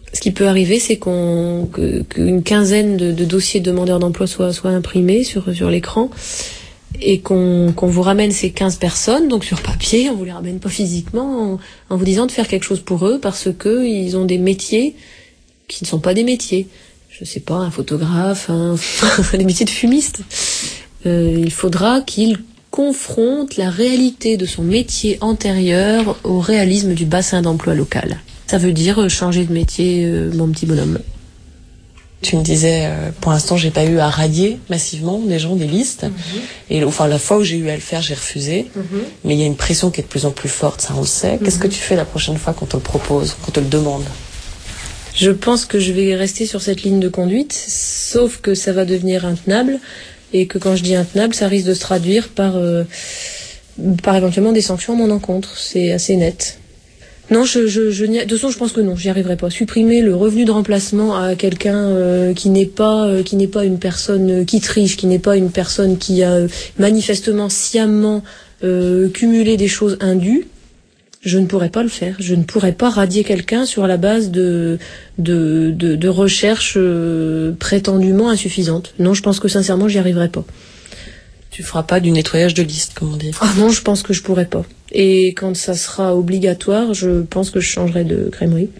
Ce qui peut arriver, c'est qu'on que, qu'une quinzaine de, de dossiers de demandeurs d'emploi soient, soient imprimés sur, sur l'écran et qu'on, qu'on vous ramène ces quinze personnes, donc sur papier, on vous les ramène pas physiquement, en, en vous disant de faire quelque chose pour eux parce que ils ont des métiers qui ne sont pas des métiers. Je sais pas, un photographe, un, des métiers de fumiste. Euh, il faudra qu'ils confrontent la réalité de son métier antérieur au réalisme du bassin d'emploi local. Ça veut dire changer de métier, euh, mon petit bonhomme. Tu me disais, euh, pour l'instant, j'ai pas eu à radier massivement des gens des listes. Mm-hmm. Et enfin, la fois où j'ai eu à le faire, j'ai refusé. Mm-hmm. Mais il y a une pression qui est de plus en plus forte, ça on le sait. Mm-hmm. Qu'est-ce que tu fais la prochaine fois qu'on te le propose, qu'on te le demande? Je pense que je vais rester sur cette ligne de conduite, sauf que ça va devenir intenable. Et que quand je dis intenable, ça risque de se traduire par, euh, par éventuellement des sanctions à mon encontre. C'est assez net. Non, je, je, je, de toute façon, je pense que non, j'y arriverai pas. Supprimer le revenu de remplacement à quelqu'un euh, qui n'est pas, euh, qui n'est pas une personne qui triche, qui n'est pas une personne qui a euh, manifestement sciemment euh, cumulé des choses indues, je ne pourrais pas le faire. Je ne pourrais pas radier quelqu'un sur la base de de de, de recherches euh, prétendument insuffisantes. Non, je pense que sincèrement, j'y arriverai pas. Tu feras pas du nettoyage de liste, comme on dit. Ah non, je pense que je pourrais pas. Et quand ça sera obligatoire, je pense que je changerai de crèmerie.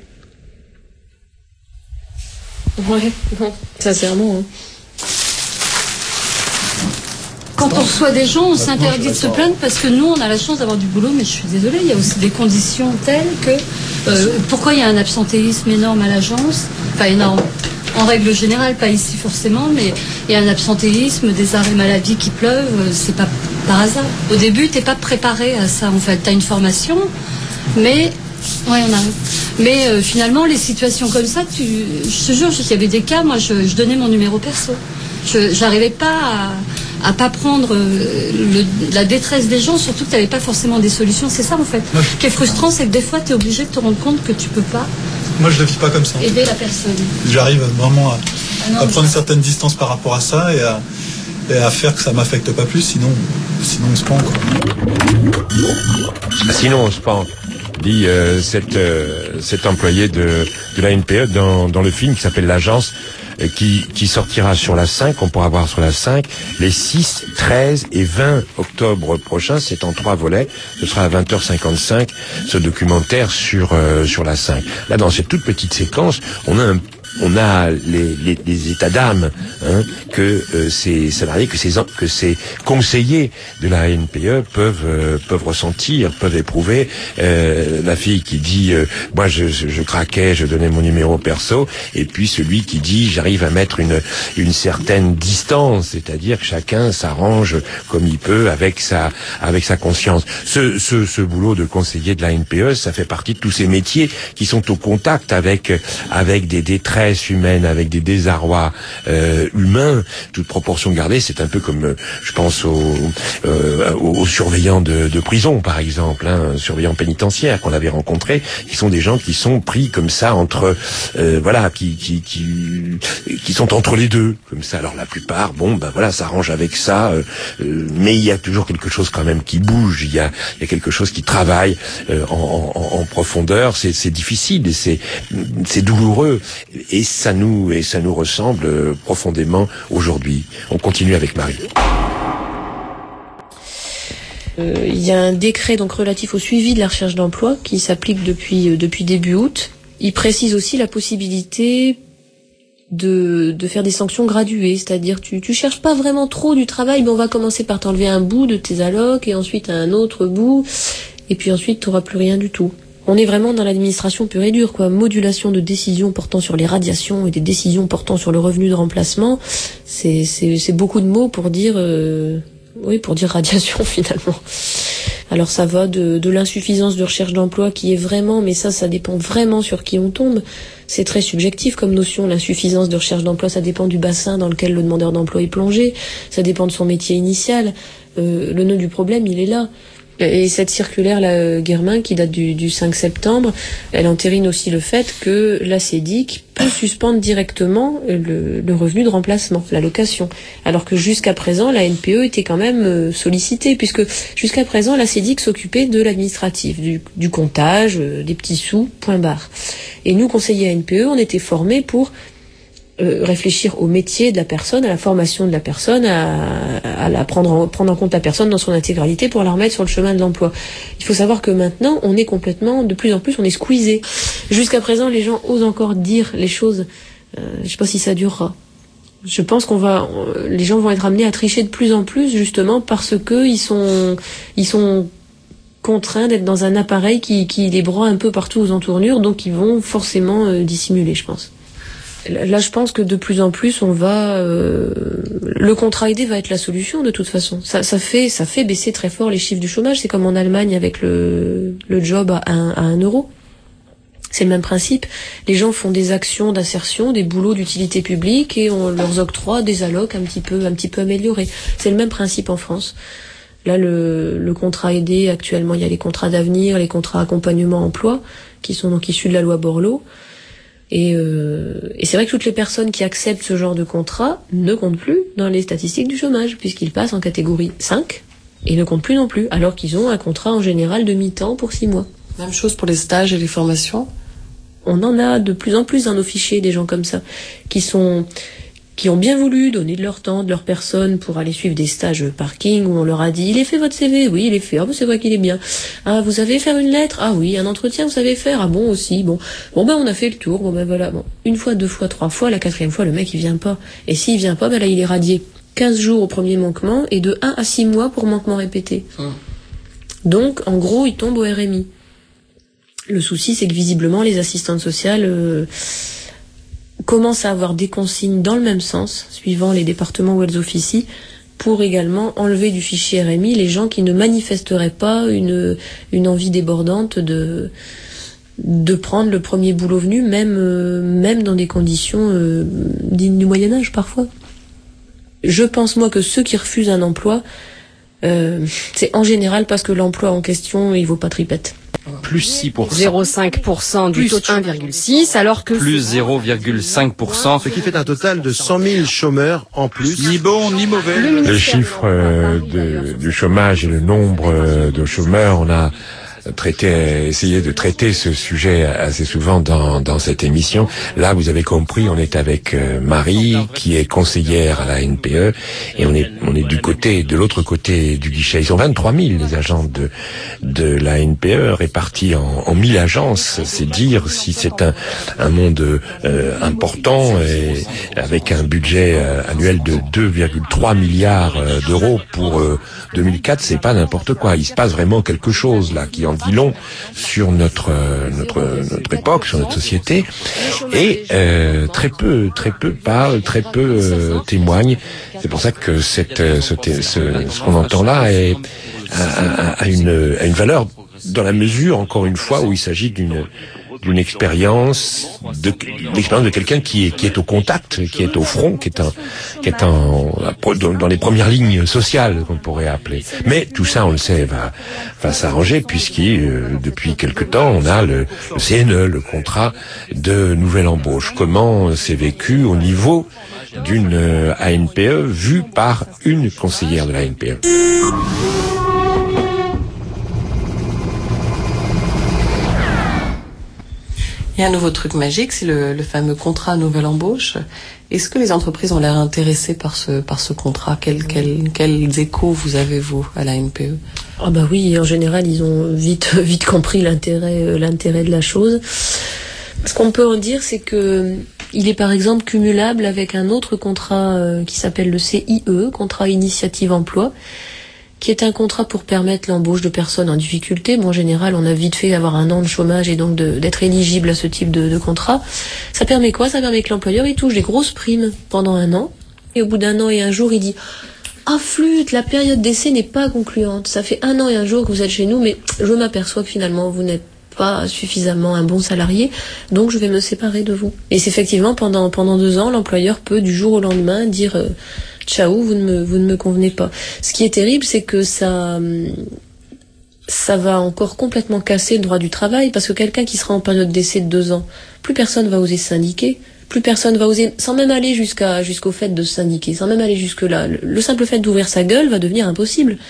Ouais, non, sincèrement. Hein. Quand on reçoit des gens, on s'interdit de se plaindre parce que nous, on a la chance d'avoir du boulot, mais je suis désolée, il y a aussi des conditions telles que... Euh, pourquoi il y a un absentéisme énorme à l'agence? Enfin, énorme. En règle générale, pas ici forcément, mais il y a un absentéisme, des arrêts maladie qui pleuvent, c'est pas par hasard. Au début, t'es pas préparé à ça, en fait. T'as une formation, mais... Ouais, on arrive. Mais euh, finalement, les situations comme ça, tu... je te jure, il y avait des cas, moi, je, je donnais mon numéro perso. Je j'arrivais pas à, à pas prendre euh, le, la détresse des gens, surtout que tu n'avais pas forcément des solutions. C'est ça, en fait. Moi, Ce qui est frustrant, c'est que des fois, tu es obligé de te rendre compte que tu peux pas... Moi, je ne le vis pas comme ça. Aider la personne. J'arrive vraiment à, ah non, à prendre une certaine distance par rapport à ça et à, et à faire que ça ne m'affecte pas plus, sinon, sinon on se pend. Sinon on se pend, dit euh, cet, euh, cet employé de, de la N P E dans, dans le film qui s'appelle L'Agence, euh, qui, qui sortira sur la cinq, on pourra voir sur la cinq, les six, treize et vingt octobre prochains, c'est en trois volets, ce sera à vingt heures cinquante-cinq, ce documentaire sur, euh, sur la cinq. Là, dans cette toute petite séquence, on a un on a les, les, les états d'âme hein, que euh, ces salariés, que ces que ces conseillers de la N P E peuvent euh, peuvent ressentir, peuvent éprouver. Euh, la fille qui dit euh, moi je, je, je craquais, je donnais mon numéro perso, et puis celui qui dit j'arrive à mettre une une certaine distance, c'est-à-dire que chacun s'arrange comme il peut avec sa avec sa conscience. Ce ce ce boulot de conseiller de la N P E, ça fait partie de tous ces métiers qui sont au contact avec avec des détresses humaine, avec des désarrois euh, humains, toute proportion gardée. C'est un peu comme, euh, je pense, aux, euh, aux surveillants de, de prison, par exemple, hein, surveillants pénitentiaires qu'on avait rencontrés, qui sont des gens qui sont pris comme ça entre, euh, voilà, qui, qui, qui, qui sont entre les deux, comme ça. Alors la plupart, bon, ben voilà, s'arrange avec ça, euh, euh, mais il y a toujours quelque chose quand même qui bouge. Il y a, il y a quelque chose qui travaille euh, en, en, en profondeur. C'est, c'est difficile et c'est, c'est douloureux. Et ça nous et ça nous ressemble profondément aujourd'hui. On continue avec Marie. Euh, il y a un décret donc relatif au suivi de la recherche d'emploi qui s'applique depuis euh, depuis début août. Il précise aussi la possibilité de de faire des sanctions graduées, c'est-à-dire tu tu cherches pas vraiment trop du travail, mais on va commencer par t'enlever un bout de tes allocs et ensuite un autre bout et puis ensuite tu n'auras plus rien du tout. On est vraiment dans l'administration pure et dure, quoi. Modulation de décisions portant sur les radiations et des décisions portant sur le revenu de remplacement. C'est, c'est, c'est beaucoup de mots pour dire, euh, oui, pour dire radiation finalement. Alors ça va de, de l'insuffisance de recherche d'emploi qui est vraiment, mais ça, ça dépend vraiment sur qui on tombe. C'est très subjectif comme notion, l'insuffisance de recherche d'emploi, ça dépend du bassin dans lequel le demandeur d'emploi est plongé, ça dépend de son métier initial. Euh, le nœud du problème, il est là. Et cette circulaire, là, Guermin, qui date du, du cinq septembre, elle entérine aussi le fait que la Cédic peut suspendre directement le, le revenu de remplacement, l'allocation. Alors que jusqu'à présent, la N P E était quand même sollicitée, puisque jusqu'à présent, la Cédic s'occupait de l'administratif, du, du comptage, des petits sous, point barre. Et nous, conseillers à N P E, on était formés pour Euh, réfléchir au métier de la personne, à la formation de la personne, à, à la prendre en, prendre en compte la personne dans son intégralité pour la remettre sur le chemin de l'emploi. Il faut savoir que maintenant, on est complètement, de plus en plus, on est squeezé. Jusqu'à présent, les gens osent encore dire les choses. Euh, je ne sais pas si ça durera. Je pense qu'on va, on, les gens vont être amenés à tricher de plus en plus, justement, parce que ils sont, ils sont contraints d'être dans un appareil qui, qui les broie un peu partout aux entournures, donc ils vont forcément euh, dissimuler, je pense. Là, je pense que de plus en plus, on va, euh, le contrat aidé va être la solution de toute façon. Ça, ça fait, ça fait baisser très fort les chiffres du chômage. C'est comme en Allemagne avec le, le job à un, à un euro. C'est le même principe. Les gens font des actions d'insertion, des boulots d'utilité publique et on leur octroie des allocs un petit peu, un petit peu améliorés. C'est le même principe en France. Là, le, le contrat aidé, actuellement, il y a les contrats d'avenir, les contrats accompagnement emploi, qui sont donc issus de la loi Borloo. Et, euh, et c'est vrai que toutes les personnes qui acceptent ce genre de contrat ne comptent plus dans les statistiques du chômage, puisqu'ils passent en catégorie cinq et ne comptent plus non plus, alors qu'ils ont un contrat en général de mi-temps pour six mois. Même chose pour les stages et les formations. On en a de plus en plus dans nos fichiers des gens comme ça, qui sont... qui ont bien voulu donner de leur temps, de leur personne pour aller suivre des stages parking où on leur a dit « Il est fait votre C V ?» « Oui, il est fait. »« Ah, ben c'est vrai qu'il est bien. »« Ah, vous savez faire une lettre ?»« Ah oui, un entretien, vous savez faire ?»« Ah bon, aussi. » Bon, bon ben on a fait le tour. Bon ben voilà. Bon, une fois, deux fois, trois fois, la quatrième fois, le mec il vient pas. Et s'il vient pas, ben là il est radié. quinze jours au premier manquement et de un à six mois pour manquement répété. Hum. Donc, en gros, il tombe au R M I. Le souci, c'est que visiblement, les assistantes sociales... Euh, commence à avoir des consignes dans le même sens, suivant les départements où elles officient, pour également enlever du fichier R M I les gens qui ne manifesteraient pas une, une envie débordante de, de prendre le premier boulot venu, même, euh, même dans des conditions euh, dignes du Moyen-Âge parfois. Je pense, moi, que ceux qui refusent un emploi, euh, c'est en général parce que l'emploi en question, il vaut pas tripette. Plus six pour cent. zéro virgule cinq pour cent du taux de un virgule six, alors que... Plus zéro virgule cinq pour cent. Ce qui fait un total de cent mille chômeurs en plus. Ni bon, ni mauvais. Le chiffre euh, de, du chômage et le nombre euh, de chômeurs, on a traité, essayé de traiter ce sujet assez souvent dans, dans cette émission. Là, vous avez compris, on est avec euh, Marie, qui est conseillère à la N P E, et on est, on est du côté, de l'autre côté du guichet. Ils sont vingt-trois mille, les agents de, de la N P E, répartis en, en mille agences. C'est dire si c'est un, un monde euh, important, et avec un budget euh, annuel de deux virgule trois milliards euh, d'euros pour euh, deux mille quatre, c'est pas n'importe quoi. Il se passe vraiment quelque chose là, qui en dit long sur notre notre notre époque, sur notre société, et euh, très peu très peu parlent, très peu euh, témoignent. C'est pour ça que cette ce, ce, ce qu'on entend là est a, a, a une a une valeur dans la mesure, encore une fois, où il s'agit d'une d'une expérience, de l'expérience de quelqu'un qui est qui est au contact, qui est au front, qui est un qui est en dans les premières lignes sociales qu'on pourrait appeler. Mais tout ça, on le sait, va va s'arranger puisque euh, depuis quelque temps, on a le, le C N E, le contrat de nouvelle embauche. Comment c'est vécu au niveau d'une euh, A N P E vue par une conseillère de la A N P E? Il y a un nouveau truc magique, c'est le, le fameux contrat nouvelle embauche. Est-ce que les entreprises ont l'air intéressées par ce par ce contrat? Quels quel, quel échos vous avez, vous, à la N P E? Ah bah oui, en général, ils ont vite vite compris l'intérêt euh, l'intérêt de la chose. Ce qu'on peut en dire, c'est que il est par exemple cumulable avec un autre contrat euh, qui s'appelle le C I E, contrat initiative emploi, qui est un contrat pour permettre l'embauche de personnes en difficulté. Bon, en général, on a vite fait avoir un an de chômage et donc de, d'être éligible à ce type de, de contrat. Ça permet quoi? Ça permet que l'employeur, il touche des grosses primes pendant un an. Et au bout d'un an et un jour, il dit « Ah, flûte, la période d'essai n'est pas concluante. Ça fait un an et un jour que vous êtes chez nous, mais je m'aperçois que finalement, vous n'êtes pas suffisamment un bon salarié, donc je vais me séparer de vous. » Et c'est effectivement, pendant, pendant deux ans, l'employeur peut du jour au lendemain dire euh, « Ciao, vous ne me, vous ne me convenez pas. » Ce qui est terrible, c'est que ça, ça va encore complètement casser le droit du travail, parce que quelqu'un qui sera en période d'essai de deux ans, plus personne va oser se syndiquer, plus personne va oser, sans même aller jusqu'à jusqu'au fait de se syndiquer, sans même aller jusque-là. Le, le simple fait d'ouvrir sa gueule va devenir impossible.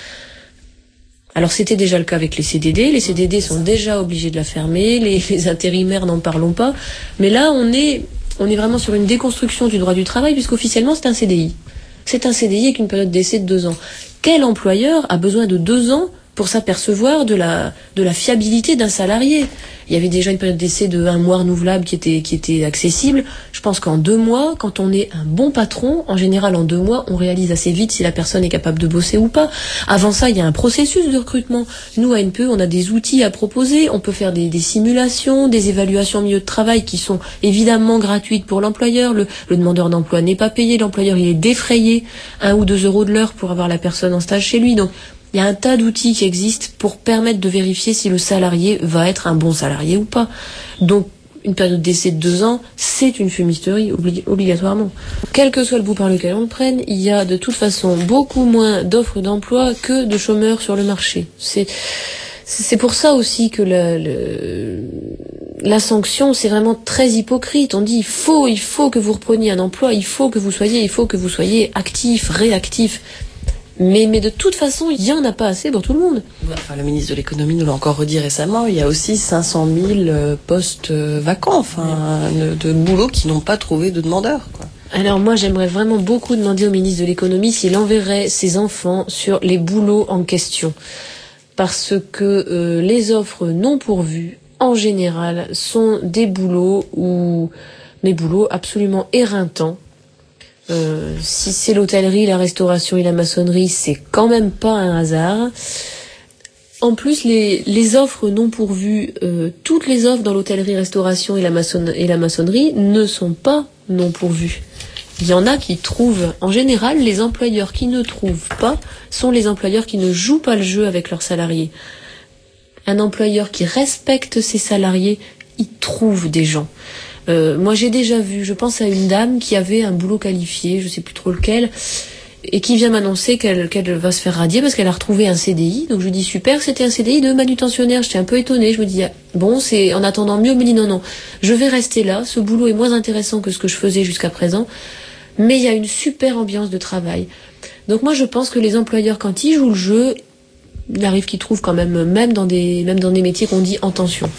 Alors c'était déjà le cas avec les C D D, les C D D sont déjà obligés de la fermer, les, les intérimaires n'en parlons pas, mais là on est, on est vraiment sur une déconstruction du droit du travail, puisqu'officiellement c'est un C D I. C'est un C D I avec une période d'essai de deux ans. Quel employeur a besoin de deux ans pour s'apercevoir de la, de la fiabilité d'un salarié? Il y avait déjà une période d'essai de un mois renouvelable qui était, qui était accessible. Je pense qu'en deux mois, quand on est un bon patron, en général en deux mois, on réalise assez vite si la personne est capable de bosser ou pas. Avant ça, il y a un processus de recrutement. Nous, à N P E, on a des outils à proposer. On peut faire des, des simulations, des évaluations milieu de travail qui sont évidemment gratuites pour l'employeur. Le, le demandeur d'emploi n'est pas payé. L'employeur, il est défrayé un ou deux euros de l'heure pour avoir la personne en stage chez lui. Donc, il y a un tas d'outils qui existent pour permettre de vérifier si le salarié va être un bon salarié ou pas. Donc, une période d'essai de deux ans, c'est une fumisterie, obli- obligatoirement. Quel que soit le bout par lequel on le prenne, il y a de toute façon beaucoup moins d'offres d'emploi que de chômeurs sur le marché. C'est, c'est pour ça aussi que la, le, la sanction, c'est vraiment très hypocrite. On dit, il faut, il faut que vous repreniez un emploi, il faut que vous soyez, il faut que vous soyez actif, réactif. Mais, mais de toute façon, il n'y en a pas assez pour tout le monde. Enfin, le ministre de l'économie nous l'a encore redit récemment, il y a aussi cinq cent mille postes vacants, enfin, de, de boulots qui n'ont pas trouvé de demandeurs, quoi. Alors moi, j'aimerais vraiment beaucoup demander au ministre de l'économie s'il enverrait ses enfants sur les boulots en question. Parce que euh, les offres non pourvues, en général, sont des boulots ou des boulots absolument éreintants. Euh, si c'est l'hôtellerie, la restauration et la maçonnerie, c'est quand même pas un hasard. En plus, les, les offres non pourvues, euh, toutes les offres dans l'hôtellerie, restauration et la, maçon- et la maçonnerie ne sont pas non pourvues. Il y en a qui trouvent. En général, les employeurs qui ne trouvent pas sont les employeurs qui ne jouent pas le jeu avec leurs salariés. Un employeur qui respecte ses salariés, il trouve des gens. Euh, moi, j'ai déjà vu, je pense à une dame qui avait un boulot qualifié, je sais plus trop lequel, et qui vient m'annoncer qu'elle, qu'elle va se faire radier parce qu'elle a retrouvé un C D I. Donc je lui dis super, c'était un C D I de manutentionnaire. J'étais un peu étonnée. Je me dis bon, c'est en attendant mieux. Elle me dit non non, je vais rester là. Ce boulot est moins intéressant que ce que je faisais jusqu'à présent, mais il y a une super ambiance de travail. Donc moi, je pense que les employeurs, quand ils jouent le jeu, il arrive qu'ils trouvent quand même, même dans des, même dans des métiers qu'on dit en tension.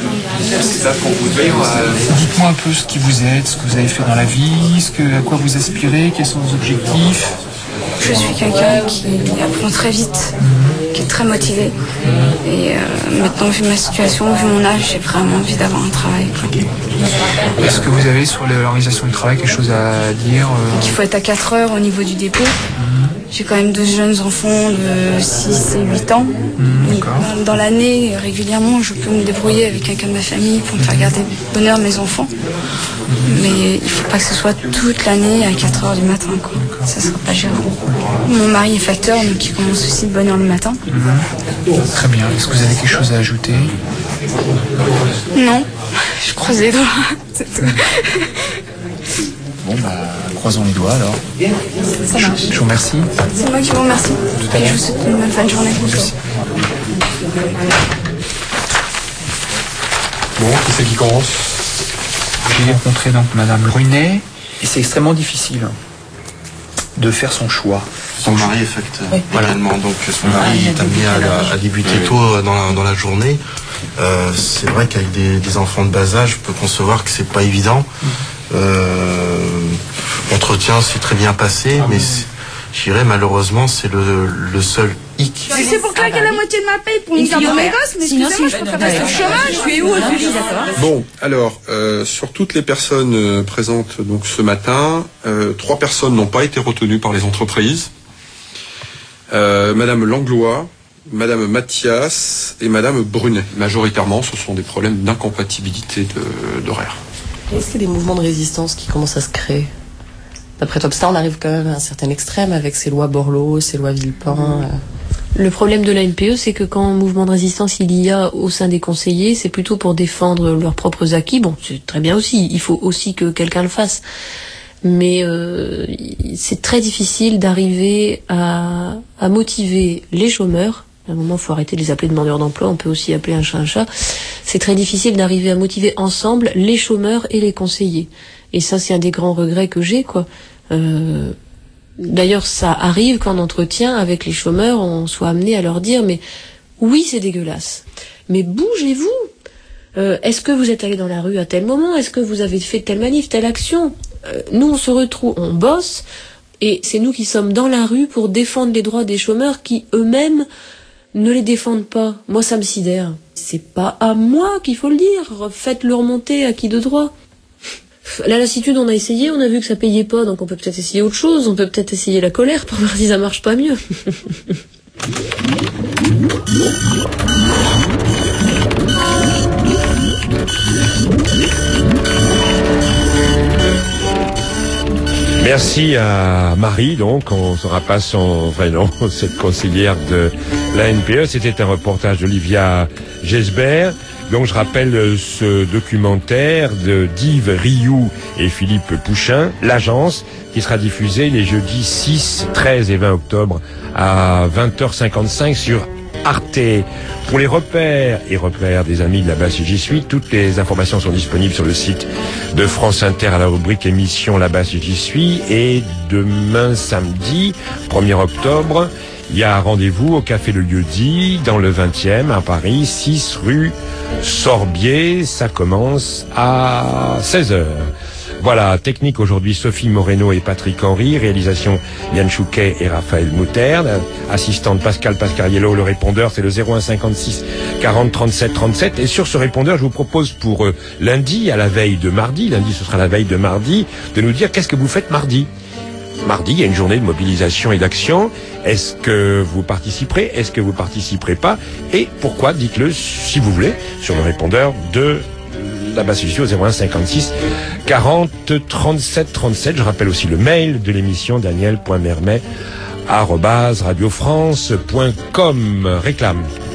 Dites-moi un peu ce qui vous êtes, ce que vous avez fait dans la vie, ce que, à quoi vous aspirez, quels sont vos objectifs. Je suis quelqu'un qui apprend très vite, qui est très motivé. Et euh, maintenant, vu ma situation, vu mon âge, j'ai vraiment envie d'avoir un travail. Quoi. Est-ce que vous avez sur l'organisation du travail quelque chose à dire euh... Il faut être à quatre heures au niveau du dépôt. Mmh. J'ai quand même deux jeunes enfants de six et huit ans. Mmh, dans, dans l'année, régulièrement, je peux me débrouiller avec quelqu'un de ma famille pour me faire garder de bonne heure mes enfants. Mmh. Mais il ne faut pas que ce soit toute l'année à quatre heures du matin. Quoi. Ça ne sera pas gérant. Mon mari est facteur, donc il commence aussi de bonne heure le matin. Mmh. Très bien. Est-ce que vous avez quelque chose à ajouter? Non. Je croise les doigts. C'est tout. Bon, bah, croisons les doigts alors. Ça marche. Je, je vous remercie. C'est moi qui vous remercie. Tout à l'heure. Je vous souhaite une bonne fin de journée. Merci. Bon, qui c'est qui commence? J'ai rencontré donc Madame Brunet et c'est extrêmement difficile de faire son choix. Son mari est facteur également, donc son mari est amené à, à débuter tôt dans la, dans la journée. Euh, c'est vrai qu'avec des, des enfants de bas âge, je peux concevoir que c'est pas évident. Euh, L'entretien s'est très bien passé, mais je dirais malheureusement c'est le, le seul hic. Si c'est pour claquer la moitié de ma paye pour me garder mes gosses, mais excusez-moi, je préfère rester au chômage. Je suis où aujourd'hui, d'accord? Bon, alors, euh, sur toutes les personnes euh, présentes donc ce matin, euh, trois personnes n'ont pas été retenues par les entreprises. Euh, Madame Langlois, Madame Mathias et Madame Brunet. Majoritairement, ce sont des problèmes d'incompatibilité de, d'horaire. Est-ce qu'il y a des mouvements de résistance qui commencent à se créer? D'après Topstar, on arrive quand même à un certain extrême avec ces lois Borloo, ces lois Villepin. Mmh. Le problème de la N P E, c'est que quand mouvement de résistance il y a au sein des conseillers, c'est plutôt pour défendre leurs propres acquis. Bon, c'est très bien aussi, il faut aussi que quelqu'un le fasse. Mais euh, c'est très difficile d'arriver à, à motiver les chômeurs, À un moment, il faut arrêter de les appeler demandeurs d'emploi, on peut aussi appeler un chat un chat. C'est très difficile d'arriver à motiver ensemble les chômeurs et les conseillers. Et ça, c'est un des grands regrets que j'ai, quoi. Euh, d'ailleurs, ça arrive qu'en entretien avec les chômeurs, on soit amené à leur dire, mais oui, c'est dégueulasse, mais bougez-vous. Euh, est-ce que vous êtes allé dans la rue à tel moment? Est-ce que vous avez fait telle manif, telle action? euh, Nous, on se retrouve, on bosse, et c'est nous qui sommes dans la rue pour défendre les droits des chômeurs qui, eux-mêmes, ne les défendent pas. Moi, ça me sidère. C'est pas à moi qu'il faut le dire. Faites-le remonter à qui de droit. La lassitude, on a essayé, on a vu que ça payait pas, donc on peut peut-être essayer autre chose. On peut peut-être essayer la colère pour voir si ça marche pas mieux. Merci à Marie, donc, on ne saura pas son vrai nom, cette conseillère de la N P E. C'était un reportage d'Olivia Gesbert. Donc, je rappelle ce documentaire de d'Yves Rioux et Philippe Pouchin, L'Agence, qui sera diffusé les jeudis six, treize et vingt octobre à vingt heures cinquante-cinq sur Arte. Pour les repères et repères des amis de là-bas si j'y suis, toutes les informations sont disponibles sur le site de France Inter à la rubrique émission là-bas si j'y suis. Et demain samedi, premier octobre, il y a un rendez-vous au Café Le Lieu-dit dans le vingtième à Paris, six rue Sorbier. Ça commence à seize heures. Voilà, technique aujourd'hui Sophie Moreno et Patrick Henry, réalisation Yann Chouquet et Raphaël Mouterne, assistante Pascal Pascariello, le répondeur c'est le zéro un cinquante-six quarante trente-sept trente-sept. Et sur ce répondeur, je vous propose pour euh, lundi, à la veille de mardi, lundi ce sera la veille de mardi, de nous dire qu'est-ce que vous faites mardi. Mardi, il y a une journée de mobilisation et d'action. Est-ce que vous participerez? Est-ce que vous participerez pas? Et pourquoi? Dites-le si vous voulez sur le répondeur de là-bas c'est au zéro un cinquante-six quarante trente-sept trente-sept. Je rappelle aussi le mail de l'émission daniel point mermet arobase radio france point com. Réclame.